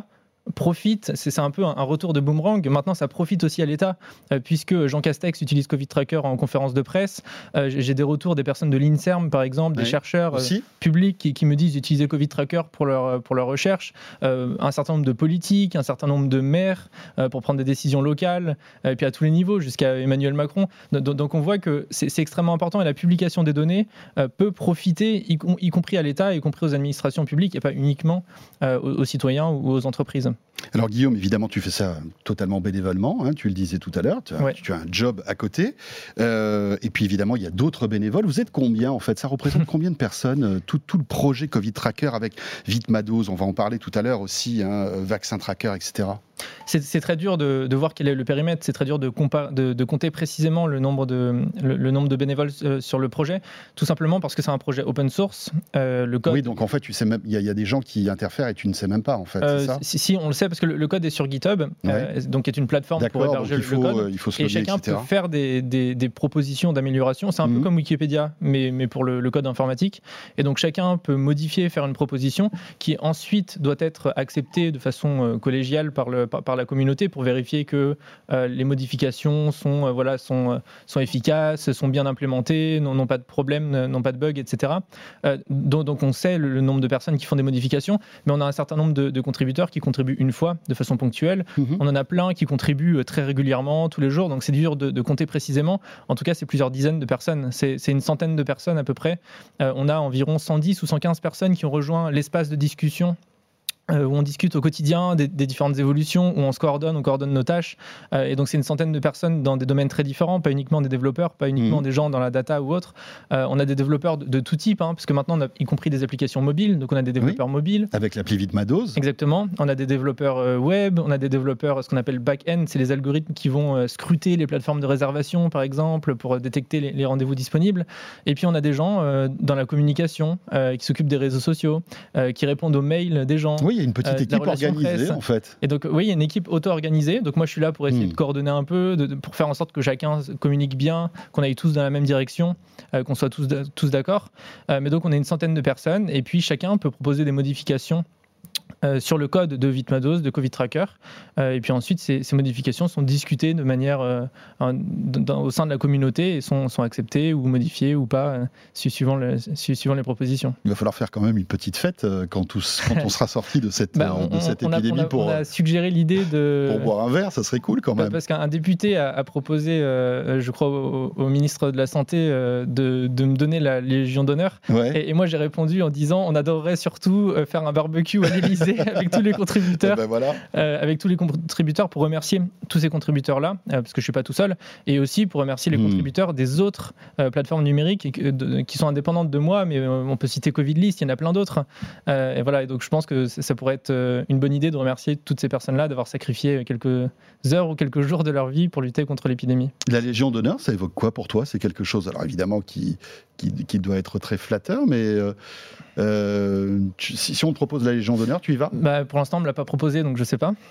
profite, c'est, c'est un peu un, un retour de boomerang, maintenant ça profite aussi à l'État, euh, puisque Jean Castex utilise Covid Tracker en conférence de presse, euh, j'ai des retours des personnes de l'INSERM par exemple, des oui. chercheurs euh, publics qui, qui me disent d'utiliser Covid Tracker pour leur, pour leur recherche, euh, un certain nombre de politiques, un certain nombre de maires euh, pour prendre des décisions locales, et euh, puis à tous les niveaux, jusqu'à Emmanuel Macron. Donc, donc on voit que c'est, c'est extrêmement important et la publication des données euh, peut profiter, y, y compris à l'État, y compris aux administrations publiques et pas uniquement euh, aux, aux citoyens ou aux entreprises. Alors Guillaume, évidemment, tu fais ça totalement bénévolement, hein, tu le disais tout à l'heure, tu as, ouais. tu as un job à côté, euh, et puis évidemment, il y a d'autres bénévoles. Vous êtes combien en fait ? Ça représente combien de personnes, tout, tout le projet Covid Tracker avec Vitmados, on va en parler tout à l'heure aussi, hein, Vaccin Tracker, et cetera. C'est, c'est très dur de, de voir quel est le périmètre, c'est très dur de, compa- de, de compter précisément le nombre de, le, le nombre de bénévoles euh, sur le projet, tout simplement parce que c'est un projet open source. Euh, le code... Oui, donc en fait, tu sais même, il y, y a des gens qui interfèrent et tu ne sais même pas en fait, euh, c'est ça ? si, si, on le sait parce que le, le code est sur GitHub, ouais. euh, donc est une plateforme D'accord, pour héberger il faut, le code, il faut se et loguer, chacun et cetera. peut faire des, des, des propositions d'amélioration. C'est un mmh. peu comme Wikipédia, mais, mais pour le, le code informatique. Et donc chacun peut modifier, faire une proposition qui ensuite doit être acceptée de façon euh, collégiale par, le, par, par la communauté pour vérifier que euh, les modifications sont, euh, voilà, sont, euh, sont efficaces, sont bien implémentées, n'ont, n'ont pas de problème, n'ont pas de bugs, et cetera. Euh, donc, donc on sait le, le nombre de personnes qui font des modifications, mais on a un certain nombre de, de contributeurs qui contribuent une fois de façon ponctuelle. Mmh. On en a plein qui contribuent très régulièrement, tous les jours, donc c'est dur de, de compter précisément. En tout cas, c'est plusieurs dizaines de personnes, c'est, c'est une centaine de personnes à peu près. Euh, on a environ cent dix ou cent quinze personnes qui ont rejoint l'espace de discussion Euh, où on discute au quotidien des, des différentes évolutions, où on se coordonne, on coordonne nos tâches. Euh, et donc, c'est une centaine de personnes dans des domaines très différents, pas uniquement des développeurs, pas uniquement mmh. des gens dans la data ou autre. Euh, on a des développeurs de, de tout type, hein, parce que maintenant, on a y compris des applications mobiles. Donc, on a des développeurs oui, mobiles. Avec l'appli Vitmados. Exactement. On a des développeurs euh, web, on a des développeurs, ce qu'on appelle back-end, c'est les algorithmes qui vont euh, scruter les plateformes de réservation, par exemple, pour euh, détecter les, les rendez-vous disponibles. Et puis, on a des gens euh, dans la communication euh, qui s'occupent des réseaux sociaux, euh, qui répondent aux mails des gens. Oui, il y a une petite euh, équipe organisée, en fait. Et donc, oui, il y a une équipe auto-organisée. Donc, moi, je suis là pour essayer mmh. de coordonner un peu, de, de, pour faire en sorte que chacun communique bien, qu'on aille tous dans la même direction, euh, qu'on soit tous, tous d'accord. Euh, mais donc, on est une centaine de personnes. Et puis, chacun peut proposer des modifications Euh, sur le code de Vitmados, de Covid Tracker. Euh, et puis ensuite, ces, ces modifications sont discutées de manière euh, un, dans, au sein de la communauté et sont, sont acceptées ou modifiées ou pas, euh, suivant, le, suivant les propositions. Il va falloir faire quand même une petite fête euh, quand, tous, quand on sera sorti de cette, bah, on, de cette on épidémie. A, on, a, pour, on a suggéré l'idée de... Pour boire un verre, ça serait cool quand même. Parce qu'un député a, a proposé, euh, je crois, au, au ministre de la Santé euh, de, de me donner la Légion d'honneur. Ouais. Et, et moi, j'ai répondu en disant on adorerait surtout faire un barbecue à l'Élysée avec tous les contributeurs, ben voilà. euh, avec tous les contributeurs pour remercier tous ces contributeurs-là, euh, parce que je suis pas tout seul, et aussi pour remercier les mmh. contributeurs des autres euh, plateformes numériques et que, de, qui sont indépendantes de moi, mais euh, on peut citer CovidList, il y en a plein d'autres. Euh, et voilà, et donc je pense que ça pourrait être euh, une bonne idée de remercier toutes ces personnes-là d'avoir sacrifié quelques heures ou quelques jours de leur vie pour lutter contre l'épidémie. La Légion d'honneur, ça évoque quoi pour toi ? C'est quelque chose, alors évidemment, qui, qui, qui doit être très flatteur, mais euh, euh, tu, si, si on te propose la Légion d'honneur, tu y vas ? Bah, pour l'instant, on ne me l'a pas proposé, donc je ne sais pas.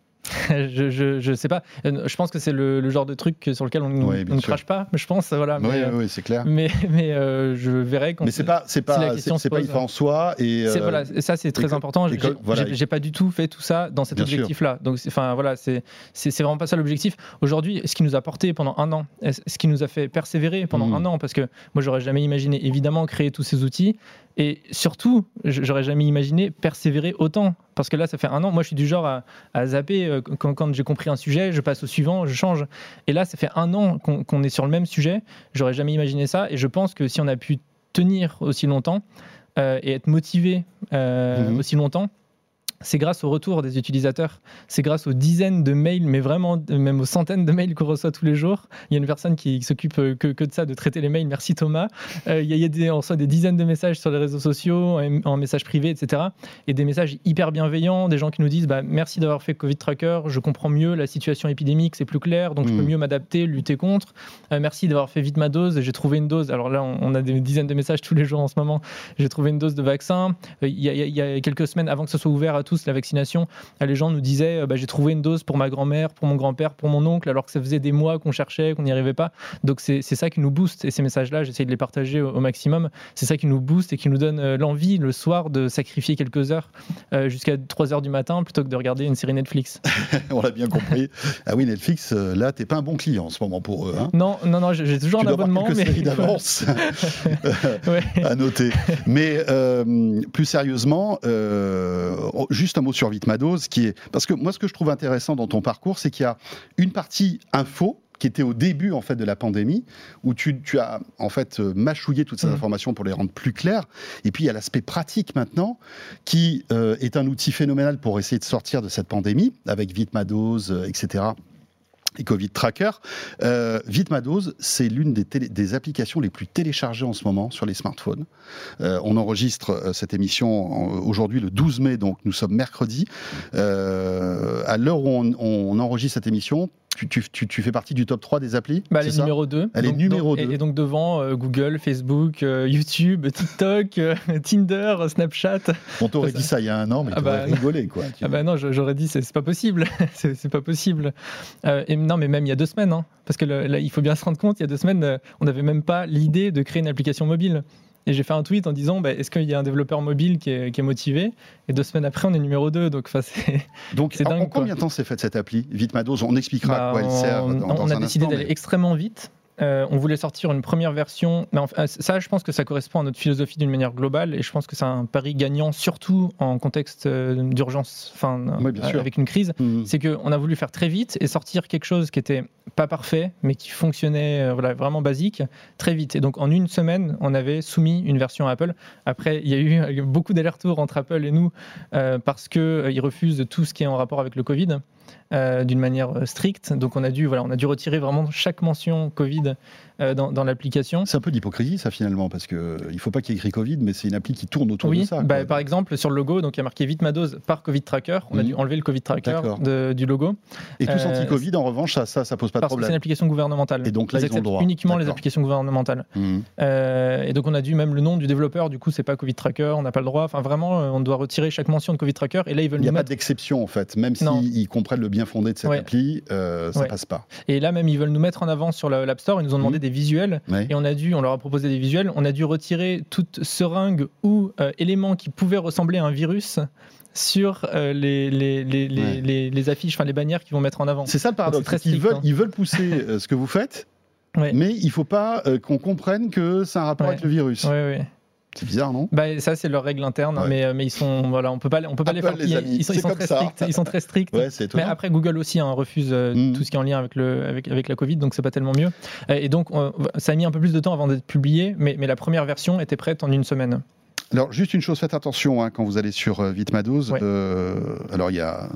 je, je, je sais pas. Je pense que c'est le, le genre de truc sur lequel on oui, ne crache pas. Je pense, voilà. Oui, mais, oui, oui, c'est clair. Mais, mais euh, je verrai quand. Mais c'est pas, c'est pas, si la question c'est, c'est pas il faut en soi et. Euh, voilà, ça c'est très important. J'ai, voilà. j'ai, j'ai pas du tout fait tout ça dans cet Bien objectif-là. Donc, enfin voilà, c'est, c'est, c'est vraiment pas ça l'objectif. Aujourd'hui, ce qui nous a porté pendant un an, ce qui nous a fait persévérer pendant mmh. un an, parce que moi j'aurais jamais imaginé évidemment créer tous ces outils. Et surtout, j'aurais jamais imaginé persévérer autant. Parce que là, ça fait un an. Moi, je suis du genre à, à zapper. Quand, quand j'ai compris un sujet, je passe au suivant, je change. Et là, ça fait un an qu'on, qu'on est sur le même sujet. J'aurais jamais imaginé ça. Et je pense que si on a pu tenir aussi longtemps euh, et être motivé euh, mmh. aussi longtemps, c'est grâce au retour des utilisateurs, c'est grâce aux dizaines de mails, mais vraiment même aux centaines de mails qu'on reçoit tous les jours. Il y a une personne qui, qui s'occupe que, que de ça, de traiter les mails. Merci Thomas. Euh, il y a, il y a des, on reçoit des dizaines de messages sur les réseaux sociaux, en, en messages privés, et cetera. Et des messages hyper bienveillants, des gens qui nous disent bah, merci d'avoir fait Covid Tracker, je comprends mieux la situation épidémique, c'est plus clair, donc mmh. je peux mieux m'adapter, lutter contre. Euh, merci d'avoir fait vite ma dose, j'ai trouvé une dose. Alors là, on, on a des dizaines de messages tous les jours en ce moment. J'ai trouvé une dose de vaccin. Euh, il, y a, il y a quelques semaines, avant que ce soit ouvert à tous la vaccination. Les gens nous disaient euh, bah, j'ai trouvé une dose pour ma grand-mère, pour mon grand-père, pour mon oncle, alors que ça faisait des mois qu'on cherchait, qu'on n'y arrivait pas. Donc c'est, c'est ça qui nous booste. Et ces messages-là, j'essaie de les partager au, au maximum. C'est ça qui nous booste et qui nous donne euh, l'envie le soir de sacrifier quelques heures euh, jusqu'à trois heures du matin plutôt que de regarder une série Netflix. On l'a bien compris. Ah oui, Netflix, euh, là, t'es pas un bon client en ce moment pour eux. Hein. Non, non, non, j'ai toujours tu un abonnement. Quelques mais séries d'avance ouais. à noter. Mais euh, plus sérieusement, euh, juste un mot sur Vitmados, qui est parce que moi, ce que je trouve intéressant dans ton parcours, c'est qu'il y a une partie info qui était au début en fait de la pandémie, où tu, tu as en fait mâchouillé toutes ces mmh. informations pour les rendre plus claires. Et puis il y a l'aspect pratique maintenant, qui euh, est un outil phénoménal pour essayer de sortir de cette pandémie, avec Vitmados, euh, et cetera. Et Covid Tracker. Euh, Vitmados, c'est l'une des, télé- des applications les plus téléchargées en ce moment sur les smartphones. Euh, on enregistre euh, cette émission en, aujourd'hui le douze mai, donc nous sommes mercredi. Euh, à l'heure où on, on enregistre cette émission, Tu, tu, tu, tu fais partie du top trois des applis bah, Elle est numéro deux. Elle donc, est numéro donc, deux. Et, et donc devant euh, Google, Facebook, euh, YouTube, TikTok, euh, Tinder, Snapchat. On t'aurait dit ça il y a un an, mais ah tu aurais bah, rigolé. Quoi. Ah bah non, j'aurais dit c'est, c'est pas possible. c'est, c'est pas possible. Euh, et non, mais même il y a deux semaines, hein, parce que le, là, il faut bien se rendre compte, il y a deux semaines, euh, on n'avait même pas l'idée de créer une application mobile. Et j'ai fait un tweet en disant bah, est-ce qu'il y a un développeur mobile qui est, qui est motivé ? Et deux semaines après, on est numéro deux. Donc, c'est, donc c'est en, dingue. En combien de temps s'est faite cette appli Vitmados ? On expliquera bah, à quoi elle sert. On, dans, on dans a un décidé instant, d'aller mais... extrêmement vite. Euh, on voulait sortir une première version, mais enfin, ça je pense que ça correspond à notre philosophie d'une manière globale et je pense que c'est un pari gagnant surtout en contexte d'urgence, enfin oui, euh, avec une crise, mmh. c'est qu'on a voulu faire très vite et sortir quelque chose qui était pas parfait mais qui fonctionnait euh, voilà, vraiment basique très vite et donc en une semaine on avait soumis une version à Apple. Après il y a eu beaucoup d'allers-retours entre Apple et nous euh, parce qu'ils euh, refusent tout ce qui est en rapport avec le Covid. Euh, d'une manière stricte, donc on a dû voilà, on a dû retirer vraiment chaque mention Covid euh, dans, dans l'application. C'est un peu d'hypocrisie ça finalement parce que il faut pas qu'il y ait écrit Covid, mais c'est une appli qui tourne autour oui, de ça. Bah, par exemple sur le logo, donc il y a marqué Vitmados par Covid Tracker, on mmh. a dû enlever le Covid Tracker de, du logo. Et tous euh, anti-Covid en revanche ça, ça, ça pose pas de parce problème. Que c'est une application gouvernementale. Et donc là ils, ils ont le droit. Uniquement D'accord. les applications gouvernementales. Mmh. Euh, et donc on a dû même le nom du développeur, du coup c'est pas Covid Tracker, on n'a pas le droit. Enfin vraiment on doit retirer chaque mention de Covid Tracker et là ils veulent. Il n'y a nous pas mettre... d'exception en fait, même s'ils comprennent le bien fondé de cette ouais. appli. Euh, ça ouais. passe pas. Et là même ils veulent nous mettre en avant sur l'App Store, ils nous ont demandé mmh. des visuels ouais. et on a dû, on leur a proposé des visuels, on a dû retirer toute seringue ou euh, élément qui pouvait ressembler à un virus sur euh, les, les, les, les, ouais. les, les affiches, enfin les bannières qu'ils vont mettre en avant. C'est ça le paradoxe, c'est strict, ils, veulent, hein. ils veulent pousser euh, ce que vous faites, ouais. mais il faut pas euh, qu'on comprenne que c'est un rapport ouais. avec le virus. Ouais, ouais. C'est bizarre, non ? Bah, ça, c'est leur règle interne, ouais. mais, mais ils sont, voilà, on peut pas, on peut pas Apple, les faire plier. Les ils sont, ils sont très ça. stricts. Ils sont très stricts. Ouais, c'est mais après, Google aussi hein, refuse euh, mmh. tout ce qui est en lien avec le, avec, avec la Covid, donc c'est pas tellement mieux. Et donc, on, ça a mis un peu plus de temps avant d'être publié, mais, mais la première version était prête en une semaine. Alors, juste une chose, faites attention hein, quand vous allez sur euh, Vitmados. Ouais. Euh, alors, il y a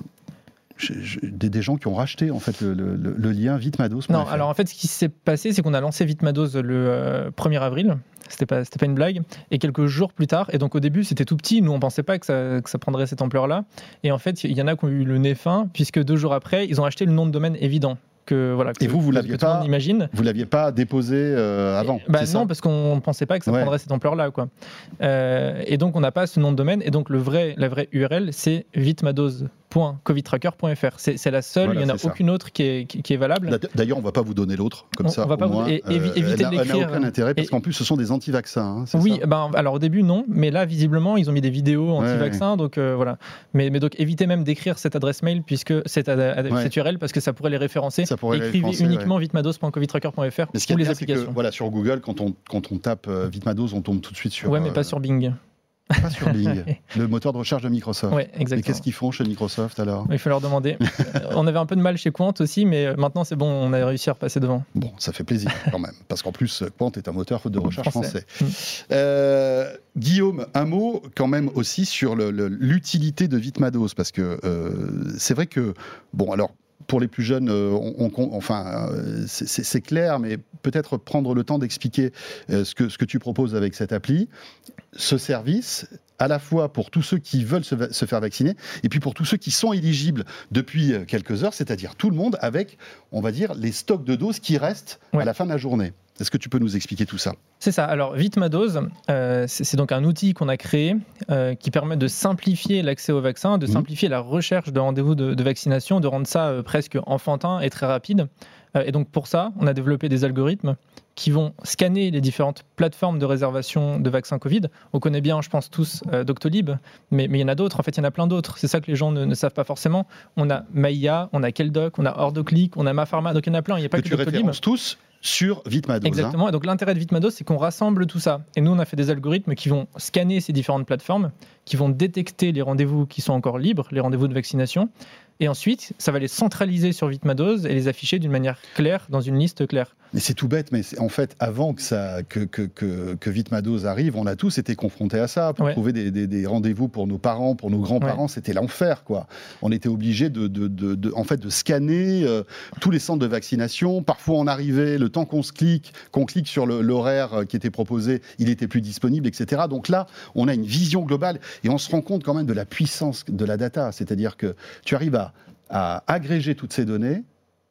Des, des gens qui ont racheté en fait le, le, le lien Vitmados. Non, alors en fait, ce qui s'est passé, c'est qu'on a lancé Vitmados le euh, premier avril. C'était pas, c'était pas une blague. Et quelques jours plus tard, et donc au début, c'était tout petit. Nous, on pensait pas que ça, que ça prendrait cette ampleur-là. Et en fait, il y en a qui ont eu le nez fin, puisque deux jours après, ils ont acheté le nom de domaine évident. Que, voilà, que, et vous, vous que, l'aviez que pas, vous l'aviez pas déposé euh, avant. Bah c'est non, ça parce qu'on ne pensait pas que ça ouais. prendrait cette ampleur-là, quoi. Euh, et donc, on n'a pas ce nom de domaine. Et donc, le vrai, la vraie U R L, c'est vitmados point covid tracker point f r. C'est, c'est la seule. Voilà, il n'y en a aucune ça. autre qui est, qui, qui est valable. D'ailleurs, on ne va pas vous donner l'autre comme on, ça. On va pas moins, vous, et, euh, éviter elle de l'écrire. Elle n'a aucun intérêt parce et, qu'en plus, ce sont des anti-vaccins. Hein, c'est oui, ça ben, alors au début, non. Mais là, visiblement, ils ont mis des vidéos anti-vaccins. Ouais. Donc, euh, voilà. Mais, mais donc, évitez même d'écrire cette adresse mail, puisque cette, ad, ouais. cette U R L, parce que ça pourrait les référencer. Ça pourrait Écrivez les référencer, uniquement ouais. vitmados point covid tracker point f r pour les bien, applications. Que, voilà, sur Google, quand on, quand on tape euh, Vitmados, on tombe tout de suite sur. Ouais, mais euh, pas sur Bing. Pas sur Bing, le moteur de recherche de Microsoft. Ouais, exactement. Et qu'est-ce qu'ils font chez Microsoft alors ? Il faut leur demander. On avait un peu de mal chez Quant aussi, mais maintenant c'est bon, on a réussi à repasser devant. Bon, ça fait plaisir quand même, parce qu'en plus Quant est un moteur de recherche français. français. Mmh. Euh, Guillaume, un mot quand même aussi sur le, le, l'utilité de Vitmados, parce que euh, c'est vrai que, bon alors, pour les plus jeunes, euh, on, on, enfin, euh, c'est, c'est clair, mais peut-être prendre le temps d'expliquer euh, ce, que, ce que tu proposes avec cette appli, ce service, à la fois pour tous ceux qui veulent se, se faire vacciner, et puis pour tous ceux qui sont éligibles depuis quelques heures, c'est-à-dire tout le monde, avec, on va dire, les stocks de doses qui restent ouais. à la fin de la journée. Est-ce que tu peux nous expliquer tout ça ? C'est ça. Alors, Vite Ma Dose, euh, c'est, c'est donc un outil qu'on a créé euh, qui permet de simplifier l'accès au vaccin, de mmh. simplifier la recherche de rendez-vous de, de vaccination, de rendre ça euh, presque enfantin et très rapide. Euh, et donc, pour ça, on a développé des algorithmes qui vont scanner les différentes plateformes de réservation de vaccins Covid. On connaît bien, je pense tous, euh, Doctolib, mais, mais il y en a d'autres. En fait, il y en a plein d'autres. C'est ça que les gens ne, ne savent pas forcément. On a Maïa, on a Keldoc, on a Ordoclick, on a Mapharma. Donc, il y en a plein. Il n'y a pas que, que tu Doctolib. Références tous sur Vite Ma Dose. Exactement. Hein. Et donc, l'intérêt de Vite Ma Dose, c'est qu'on rassemble tout ça. Et nous, on a fait des algorithmes qui vont scanner ces différentes plateformes, qui vont détecter les rendez-vous qui sont encore libres, les rendez-vous de vaccination. Et ensuite, ça va les centraliser sur Vite Ma Dose et les afficher d'une manière claire, dans une liste claire. Mais c'est tout bête, mais en fait, avant que, ça, que, que, que, que Vite Ma Dose arrive, on a tous été confrontés à ça. Pour ouais. trouver des, des, des rendez-vous pour nos parents, pour nos grands-parents, ouais. c'était l'enfer, quoi. On était obligé de, de, de, de, en fait, de scanner euh, tous les centres de vaccination. Parfois, on arrivait, le temps qu'on se clique, qu'on clique sur le, l'horaire qui était proposé, il était plus disponible, et cetera. Donc là, on a une vision globale et on se rend compte quand même de la puissance de la data. C'est-à-dire que tu arrives à, à agréger toutes ces données.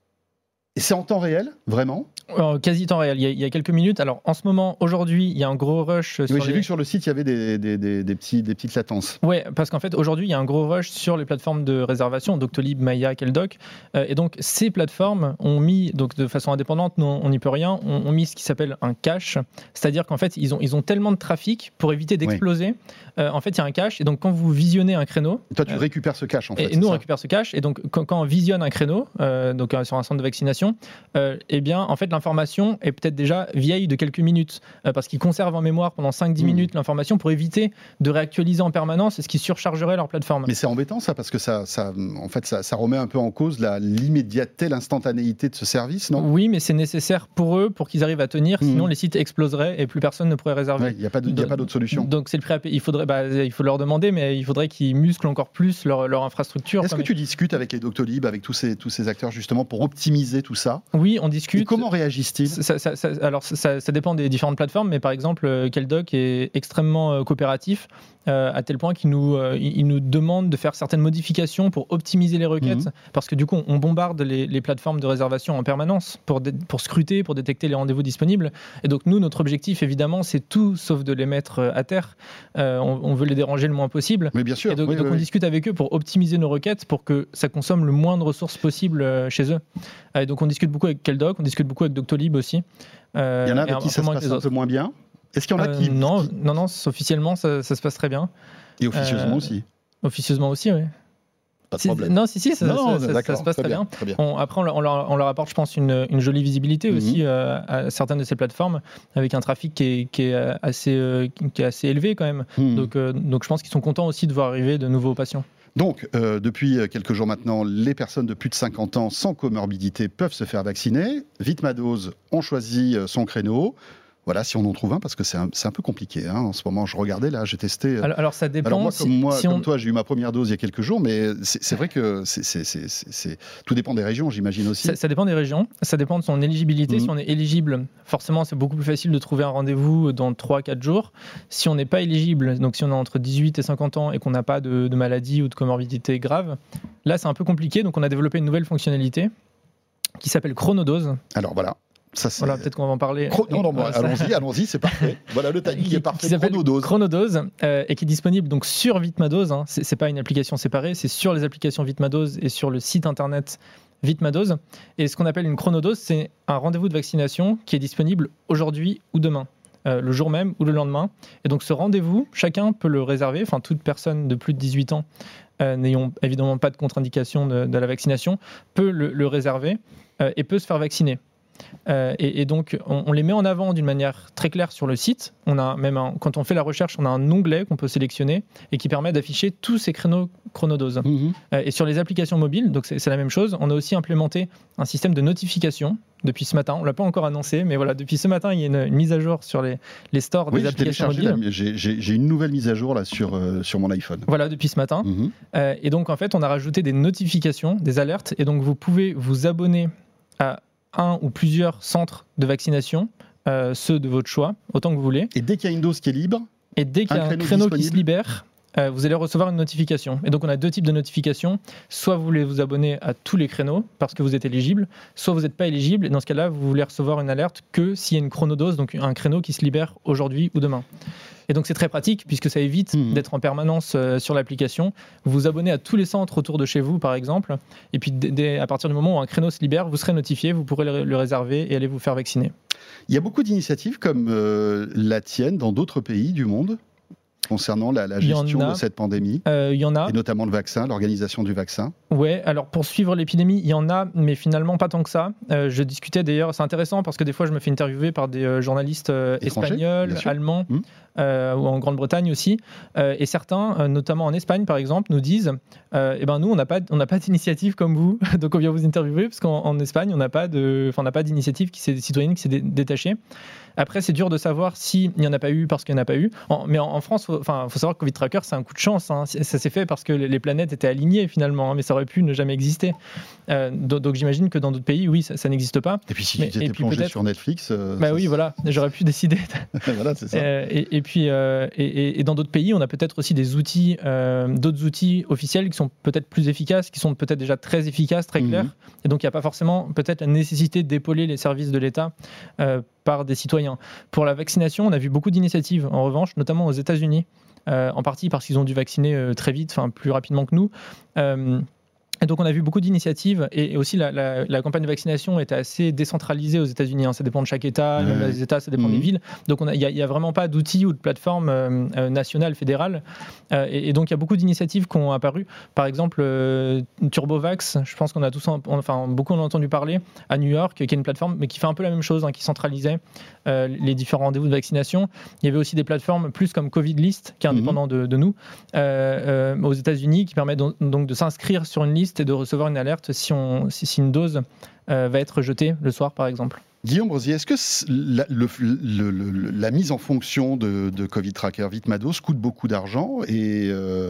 Et c'est en temps réel, vraiment ? euh, Quasi temps réel, il y, a, il y a quelques minutes. Alors en ce moment, aujourd'hui, il y a un gros rush. Oui, sur j'ai les... vu que sur le site, il y avait des, des, des, des, petits, des petites latences. Oui, parce qu'en fait, aujourd'hui, il y a un gros rush sur les plateformes de réservation, Doctolib, Maïa, Keldoc. Euh, et donc, ces plateformes ont mis, donc de façon indépendante, nous, on n'y peut rien, ont, ont mis ce qui s'appelle un cache. C'est-à-dire qu'en fait, ils ont, ils ont tellement de trafic pour éviter d'exploser. Oui. Euh, en fait, il y a un cache. Et donc, quand vous visionnez un créneau. Et toi, tu euh, récupères ce cache, en fait. Et, et nous, on récupère ce cache. Et donc, quand, quand on visionne un créneau, euh, donc euh, sur un centre de vaccination, euh, eh bien, en fait, l'information est peut-être déjà vieille de quelques minutes, euh, parce qu'ils conservent en mémoire pendant cinq dix mmh. minutes l'information pour éviter de réactualiser en permanence, et ce qui surchargerait leur plateforme. Mais c'est embêtant, ça, parce que ça, ça, en fait, ça, ça remet un peu en cause la, l'immédiateté, l'instantanéité de ce service, non ? Oui, mais c'est nécessaire pour eux, pour qu'ils arrivent à tenir, mmh. sinon les sites exploseraient et plus personne ne pourrait réserver. Il n'y a pas d'autre solution. Donc, c'est le prix à payer. Il faudrait, bah, il faut leur demander, mais il faudrait qu'ils musclent encore plus leur, leur infrastructure. Est-ce que même. tu discutes avec les Doctolib, avec tous ces, tous ces acteurs, justement, pour optimiser tout ça ? Oui, on discute. Et comment réagissent-ils ? ça, ça, ça, Alors, ça, ça dépend des différentes plateformes, mais par exemple, Keldoc est extrêmement euh, coopératif, euh, à tel point qu'il nous, euh, il nous demande de faire certaines modifications pour optimiser les requêtes, mmh. parce que du coup, on bombarde les, les plateformes de réservation en permanence pour, dé- pour scruter, pour détecter les rendez-vous disponibles. Et donc, nous, notre objectif, évidemment, c'est tout sauf de les mettre à terre. Euh, on, on veut les déranger le moins possible. Mais bien sûr. Et donc, oui, donc oui, on oui. discute avec eux pour optimiser nos requêtes, pour que ça consomme le moins de ressources possible euh, chez eux. Et donc, on discute beaucoup avec Keldoc, on discute beaucoup avec Doctolib aussi. Euh, Il y en a avec qui ça se passe un peu moins bien ? Est-ce qu'il y en a euh, qui... Non, qui... non, non, officiellement, ça, ça se passe très bien. Et officieusement euh, aussi Officieusement aussi, oui. Pas de si, problème. Non, si, si, ça, non, ça, ça, ça se passe très bien. Très bien. On, après, on leur, on, leur, on leur apporte, je pense, une, une jolie visibilité mm-hmm. aussi euh, à certaines de ces plateformes, avec un trafic qui est, qui est, assez, euh, qui est assez élevé quand même. Mm. Donc, euh, donc, je pense qu'ils sont contents aussi de voir arriver de nouveaux patients. Donc, euh, depuis quelques jours maintenant, les personnes de plus de cinquante ans sans comorbidité peuvent se faire vacciner. Vite Ma Dose, on choisit son créneau. Voilà, si on en trouve un, parce que c'est un, c'est un peu compliqué. Hein. En ce moment, je regardais, là, j'ai testé. Alors, alors ça dépend. Alors moi, si, comme, moi, si comme on... toi, j'ai eu ma première dose il y a quelques jours, mais c'est, c'est vrai que c'est, c'est, c'est, c'est, c'est... tout dépend des régions, j'imagine aussi. Ça, ça dépend des régions, ça dépend de son éligibilité. Mmh. Si on est éligible, forcément, c'est beaucoup plus facile de trouver un rendez-vous dans trois à quatre jours. Si on n'est pas éligible, donc si on est entre dix-huit et cinquante ans et qu'on n'a pas de, de maladie ou de comorbidité grave, là, c'est un peu compliqué. Donc, on a développé une nouvelle fonctionnalité qui s'appelle Chronodose. Alors, voilà. Ça, c'est... Voilà, peut-être qu'on va en parler. Chro- non, non, bon, allons-y, allons-y, c'est parfait. Voilà, le timing est parfait. Chronodose. Chronodose, euh, et qui est disponible donc sur Vite Ma Dose. Hein. C'est, c'est pas une application séparée, c'est sur les applications Vite Ma Dose et sur le site internet Vite Ma Dose. Et ce qu'on appelle une chronodose, c'est un rendez-vous de vaccination qui est disponible aujourd'hui ou demain. Euh, le jour même ou le lendemain. Et donc ce rendez-vous, chacun peut le réserver, enfin toute personne de plus de dix-huit ans euh, n'ayant évidemment pas de contre-indication de, de la vaccination, peut le, le réserver euh, et peut se faire vacciner. Euh, et, et donc, on, on les met en avant d'une manière très claire sur le site. On a même un, quand on fait la recherche, on a un onglet qu'on peut sélectionner et qui permet d'afficher tous ces créneaux chronodoses. Mmh. Euh, et sur les applications mobiles, donc c'est, c'est la même chose. On a aussi implémenté un système de notification depuis ce matin. On ne l'a pas encore annoncé, mais voilà, depuis ce matin, il y a une, une mise à jour sur les, les stores oui, des applications mobiles. La, j'ai, j'ai, j'ai une nouvelle mise à jour là sur, euh, sur mon iPhone. Voilà, depuis ce matin. Mmh. Euh, et donc, en fait, on a rajouté des notifications, des alertes. Et donc, vous pouvez vous abonner à un ou plusieurs centres de vaccination, euh, ceux de votre choix, autant que vous voulez. Et dès qu'il y a une dose qui est libre, et dès qu'il y a un créneau, créneau qui se libère, euh, vous allez recevoir une notification. Et donc, on a deux types de notifications. Soit vous voulez vous abonner à tous les créneaux parce que vous êtes éligible, soit vous n'êtes pas éligible. Et dans ce cas-là, vous voulez recevoir une alerte que s'il y a une chronodose, donc un créneau qui se libère aujourd'hui ou demain. Et donc, c'est très pratique puisque ça évite mmh. d'être en permanence euh, sur l'application. Vous vous abonnez à tous les centres autour de chez vous, par exemple. Et puis, d- d- à partir du moment où un créneau se libère, vous serez notifié, vous pourrez le, le réserver et aller vous faire vacciner. Il y a beaucoup d'initiatives comme euh, la tienne dans d'autres pays du monde concernant la, la gestion de cette pandémie, euh, il y en a. Et notamment le vaccin, l'organisation du vaccin. Ouais, alors pour suivre l'épidémie, il y en a, mais finalement pas tant que ça. Euh, je discutais d'ailleurs, c'est intéressant parce que des fois je me fais interviewer par des euh, journalistes euh, espagnols, allemands, mmh. euh, ou en Grande-Bretagne aussi, euh, et certains, euh, notamment en Espagne par exemple, nous disent, euh, eh ben nous on n'a pas, on n'a pas d'initiative comme vous, donc on vient vous interviewer parce qu'en en Espagne on n'a pas de, enfin on n'a pas d'initiative qui s'est citoyenne qui s'est dé- détachée. Après, c'est dur de savoir s'il n'y en a pas eu parce qu'il n'y en a pas eu. En, mais en, en France, il faut, faut savoir que Covid Tracker, c'est un coup de chance. Hein. Ça s'est fait parce que les planètes étaient alignées finalement, hein, mais ça aurait pu ne jamais exister. Euh, donc, donc j'imagine que dans d'autres pays, oui, ça, ça n'existe pas. Et puis si mais, tu étais plongé sur Netflix... Euh, bah oui, c- voilà, j'aurais pu décider. Voilà, c'est ça. Euh, et, et puis, euh, et, et dans d'autres pays, on a peut-être aussi des outils, euh, d'autres outils officiels qui sont peut-être plus efficaces, qui sont peut-être déjà très efficaces, très clairs. Mmh. Et donc, il n'y a pas forcément peut-être la nécessité d'épauler les services de l'État euh, par des citoyens. Pour la vaccination, on a vu beaucoup d'initiatives, en revanche, notamment aux États-Unis, euh, en partie parce qu'ils ont dû vacciner euh, très vite, enfin plus rapidement que nous. Euh, Et donc, on a vu beaucoup d'initiatives et, et aussi la, la, la campagne de vaccination était assez décentralisée aux États-Unis. Hein. Ça dépend de chaque État, même les États, ça dépend mmh. des villes. Donc, il n'y a, a vraiment pas d'outils ou de plateforme euh, euh, nationale, fédérale. Euh, et, et donc, il y a beaucoup d'initiatives qui ont apparu. Par exemple, euh, Turbovax, je pense qu'on a tous, en, enfin, beaucoup en a entendu parler à New York, qui est une plateforme, mais qui fait un peu la même chose, hein, qui centralisait euh, les différents rendez-vous de vaccination. Il y avait aussi des plateformes plus comme CovidList, qui est indépendant mmh. de, de nous, euh, euh, aux États-Unis, qui permet donc, donc de s'inscrire sur une liste et de recevoir une alerte si, on, si, si une dose euh, va être jetée le soir, par exemple. Guillaume Brosier, est-ce que la, le, le, le, la mise en fonction de, de Covid Tracker Vitmados coûte beaucoup d'argent et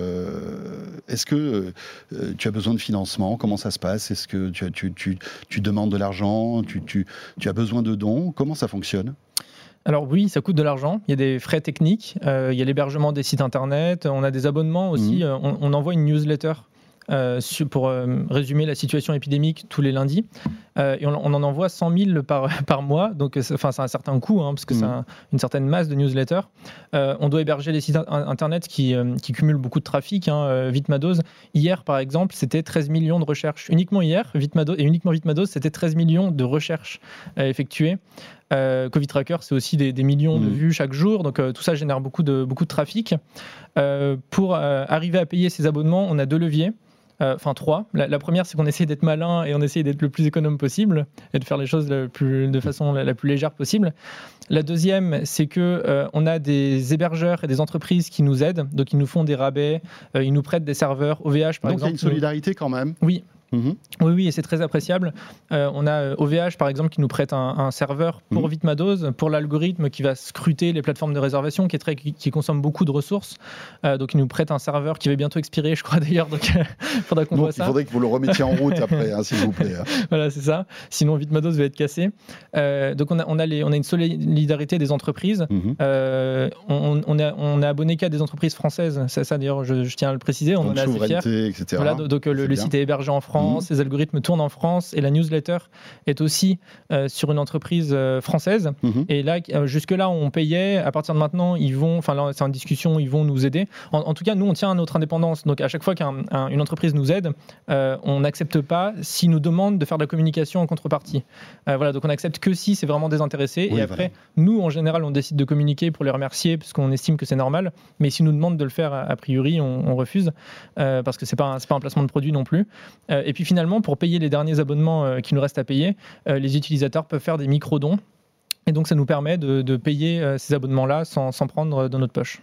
euh, est-ce que euh, tu as besoin de financement? Comment ça se passe? Est-ce que tu, tu, tu, tu demandes de l'argent? tu, tu, tu as besoin de dons? Comment ça fonctionne? Alors oui, ça coûte de l'argent. Il y a des frais techniques, euh, il y a l'hébergement des sites internet, on a des abonnements aussi. Mmh. Euh, on, on envoie une newsletter Euh, pour euh, résumer la situation épidémique tous les lundis. Euh, et on, on en envoie cent mille par, par mois, donc c'est, enfin, c'est un certain coût, hein, parce que mmh. c'est un, une certaine masse de newsletters. Euh, on doit héberger les sites internet qui, euh, qui cumulent beaucoup de trafic. Hein. Vitmados, hier par exemple, c'était treize millions de recherches. Uniquement hier, Vitmados, et uniquement Vitmados, c'était treize millions de recherches euh, effectuées. Euh, Covid Tracker, c'est aussi des, des millions mmh. de vues chaque jour, donc euh, tout ça génère beaucoup de, beaucoup de trafic. Euh, pour euh, arriver à payer ces abonnements, on a deux leviers. Enfin, euh, trois. La, la première, c'est qu'on essaye d'être malin et on essaye d'être le plus économe possible et de faire les choses le plus, de façon la, la plus légère possible. La deuxième, c'est qu'on euh, a des hébergeurs et des entreprises qui nous aident, donc ils nous font des rabais, euh, ils nous prêtent des serveurs, O V H par donc, exemple. Donc il y a une solidarité quand même. Oui. Mmh. Oui, oui, et c'est très appréciable. Euh, on a O V H, par exemple, qui nous prête un, un serveur pour mmh. Vitmados, pour l'algorithme qui va scruter les plateformes de réservation, qui, est très, qui, qui consomme beaucoup de ressources. Euh, donc, il nous prête un serveur qui va bientôt expirer, je crois d'ailleurs. Donc, il faudra qu'on donc, voit ça. Il faudrait que vous le remettiez en route après, hein, s'il vous plaît. Voilà, c'est ça. Sinon, Vitmados va être cassé. Euh, donc, on a, on, a les, on a une solidarité des entreprises. Mmh. Euh, on, on, a, on a abonné qu'à des entreprises françaises. C'est ça, d'ailleurs, je, je tiens à le préciser. On donc, en est assez fiers. et cetera. Voilà, donc, le, le site est hébergé en France, mmh. les algorithmes tourne en France et la newsletter est aussi euh, sur une entreprise euh, française. Mmh. Et là, euh, jusque-là, on payait. À partir de maintenant, ils vont, enfin là, c'est en discussion, ils vont nous aider. En, en tout cas, nous, on tient à notre indépendance. Donc, à chaque fois qu'une un, entreprise nous aide, euh, on n'accepte pas s'ils nous demandent de faire de la communication en contrepartie. Euh, voilà, donc on n'accepte que si c'est vraiment désintéressé. Oui, et après, voilà. Nous, en général, on décide de communiquer pour les remercier parce qu'on estime que c'est normal. Mais s'ils nous demandent de le faire, a, a priori, on, on refuse euh, parce que c'est pas, un, c'est pas un placement de produit non plus. Euh, et puis finalement, pour payer les derniers abonnements euh, qui nous restent à payer, euh, les utilisateurs peuvent faire des micro-dons. Et donc, ça nous permet de, de payer euh, ces abonnements-là sans, sans prendre dans notre poche.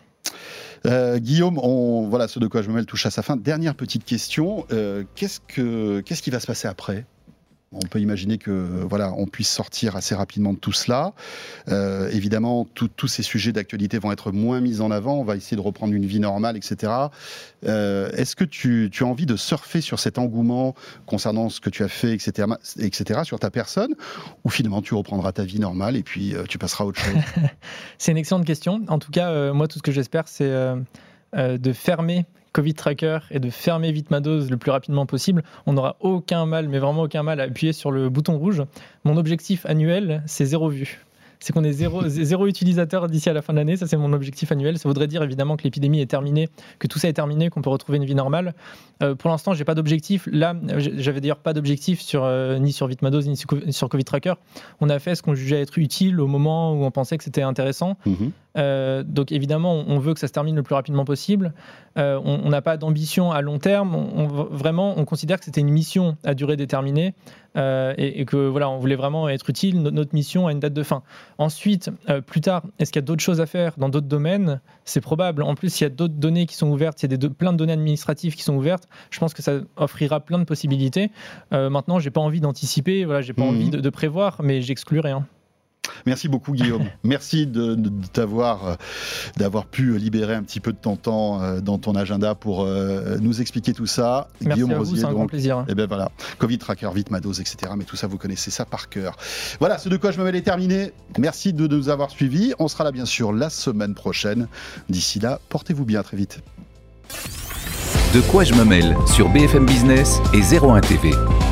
Euh, Guillaume, on, voilà, ce de quoi je me mêle touche à sa fin. Dernière petite question. Euh, qu'est-ce, que, qu'est-ce qui va se passer après ? On peut imaginer que voilà, on puisse sortir assez rapidement de tout cela. Euh, évidemment, tous ces sujets d'actualité vont être moins mis en avant. On va essayer de reprendre une vie normale, et cetera. Euh, est-ce que tu, tu as envie de surfer sur cet engouement concernant ce que tu as fait, et cetera, et cetera, sur ta personne, ou finalement tu reprendras ta vie normale et puis euh, tu passeras à autre chose ? C'est une excellente question. En tout cas, euh, moi, tout ce que j'espère, c'est... Euh euh, de fermer Covid Tracker et de fermer Vite ma dose le plus rapidement possible, on n'aura aucun mal, mais vraiment aucun mal à appuyer sur le bouton rouge. Mon objectif annuel, c'est zéro vue. C'est qu'on ait zéro, zéro utilisateur d'ici à la fin de l'année. Ça, c'est mon objectif annuel. Ça voudrait dire évidemment que l'épidémie est terminée, que tout ça est terminé, qu'on peut retrouver une vie normale. Euh, pour l'instant, j'ai pas d'objectif. Là, j'avais d'ailleurs pas d'objectif sur, euh, ni sur Vite ma dose, ni sur Covid Tracker. On a fait ce qu'on jugeait être utile au moment où on pensait que c'était intéressant. Mmh. Euh, donc évidemment, on veut que ça se termine le plus rapidement possible. Euh, on n'a pas d'ambition à long terme. On, on, vraiment, on considère que c'était une mission à durée déterminée euh, et, et que voilà, on voulait vraiment être utile. Notre, notre mission a une date de fin. Ensuite, euh, plus tard, est-ce qu'il y a d'autres choses à faire dans d'autres domaines ? C'est probable. En plus, il y a d'autres données qui sont ouvertes. Il y a des, plein de données administratives qui sont ouvertes. Je pense que ça offrira plein de possibilités. Euh, maintenant, j'ai pas envie d'anticiper. Voilà, j'ai pas mmh. envie de, de prévoir, mais j'exclus rien. Merci beaucoup Guillaume. Merci de, de, de t'avoir, d'avoir pu libérer un petit peu de ton temps euh, dans ton agenda pour euh, nous expliquer tout ça. Merci Guillaume à vous, Rosier, c'est un donc, grand plaisir. Et ben voilà, Covid Tracker, Vite ma dose, et cetera. Mais tout ça, vous connaissez ça par cœur. Voilà, ce de quoi je me mêle est terminé. Merci de nous avoir suivis. On sera là bien sûr la semaine prochaine. D'ici là, portez-vous bien, à très vite. De quoi je me mêle sur B F M Business et zéro un T V.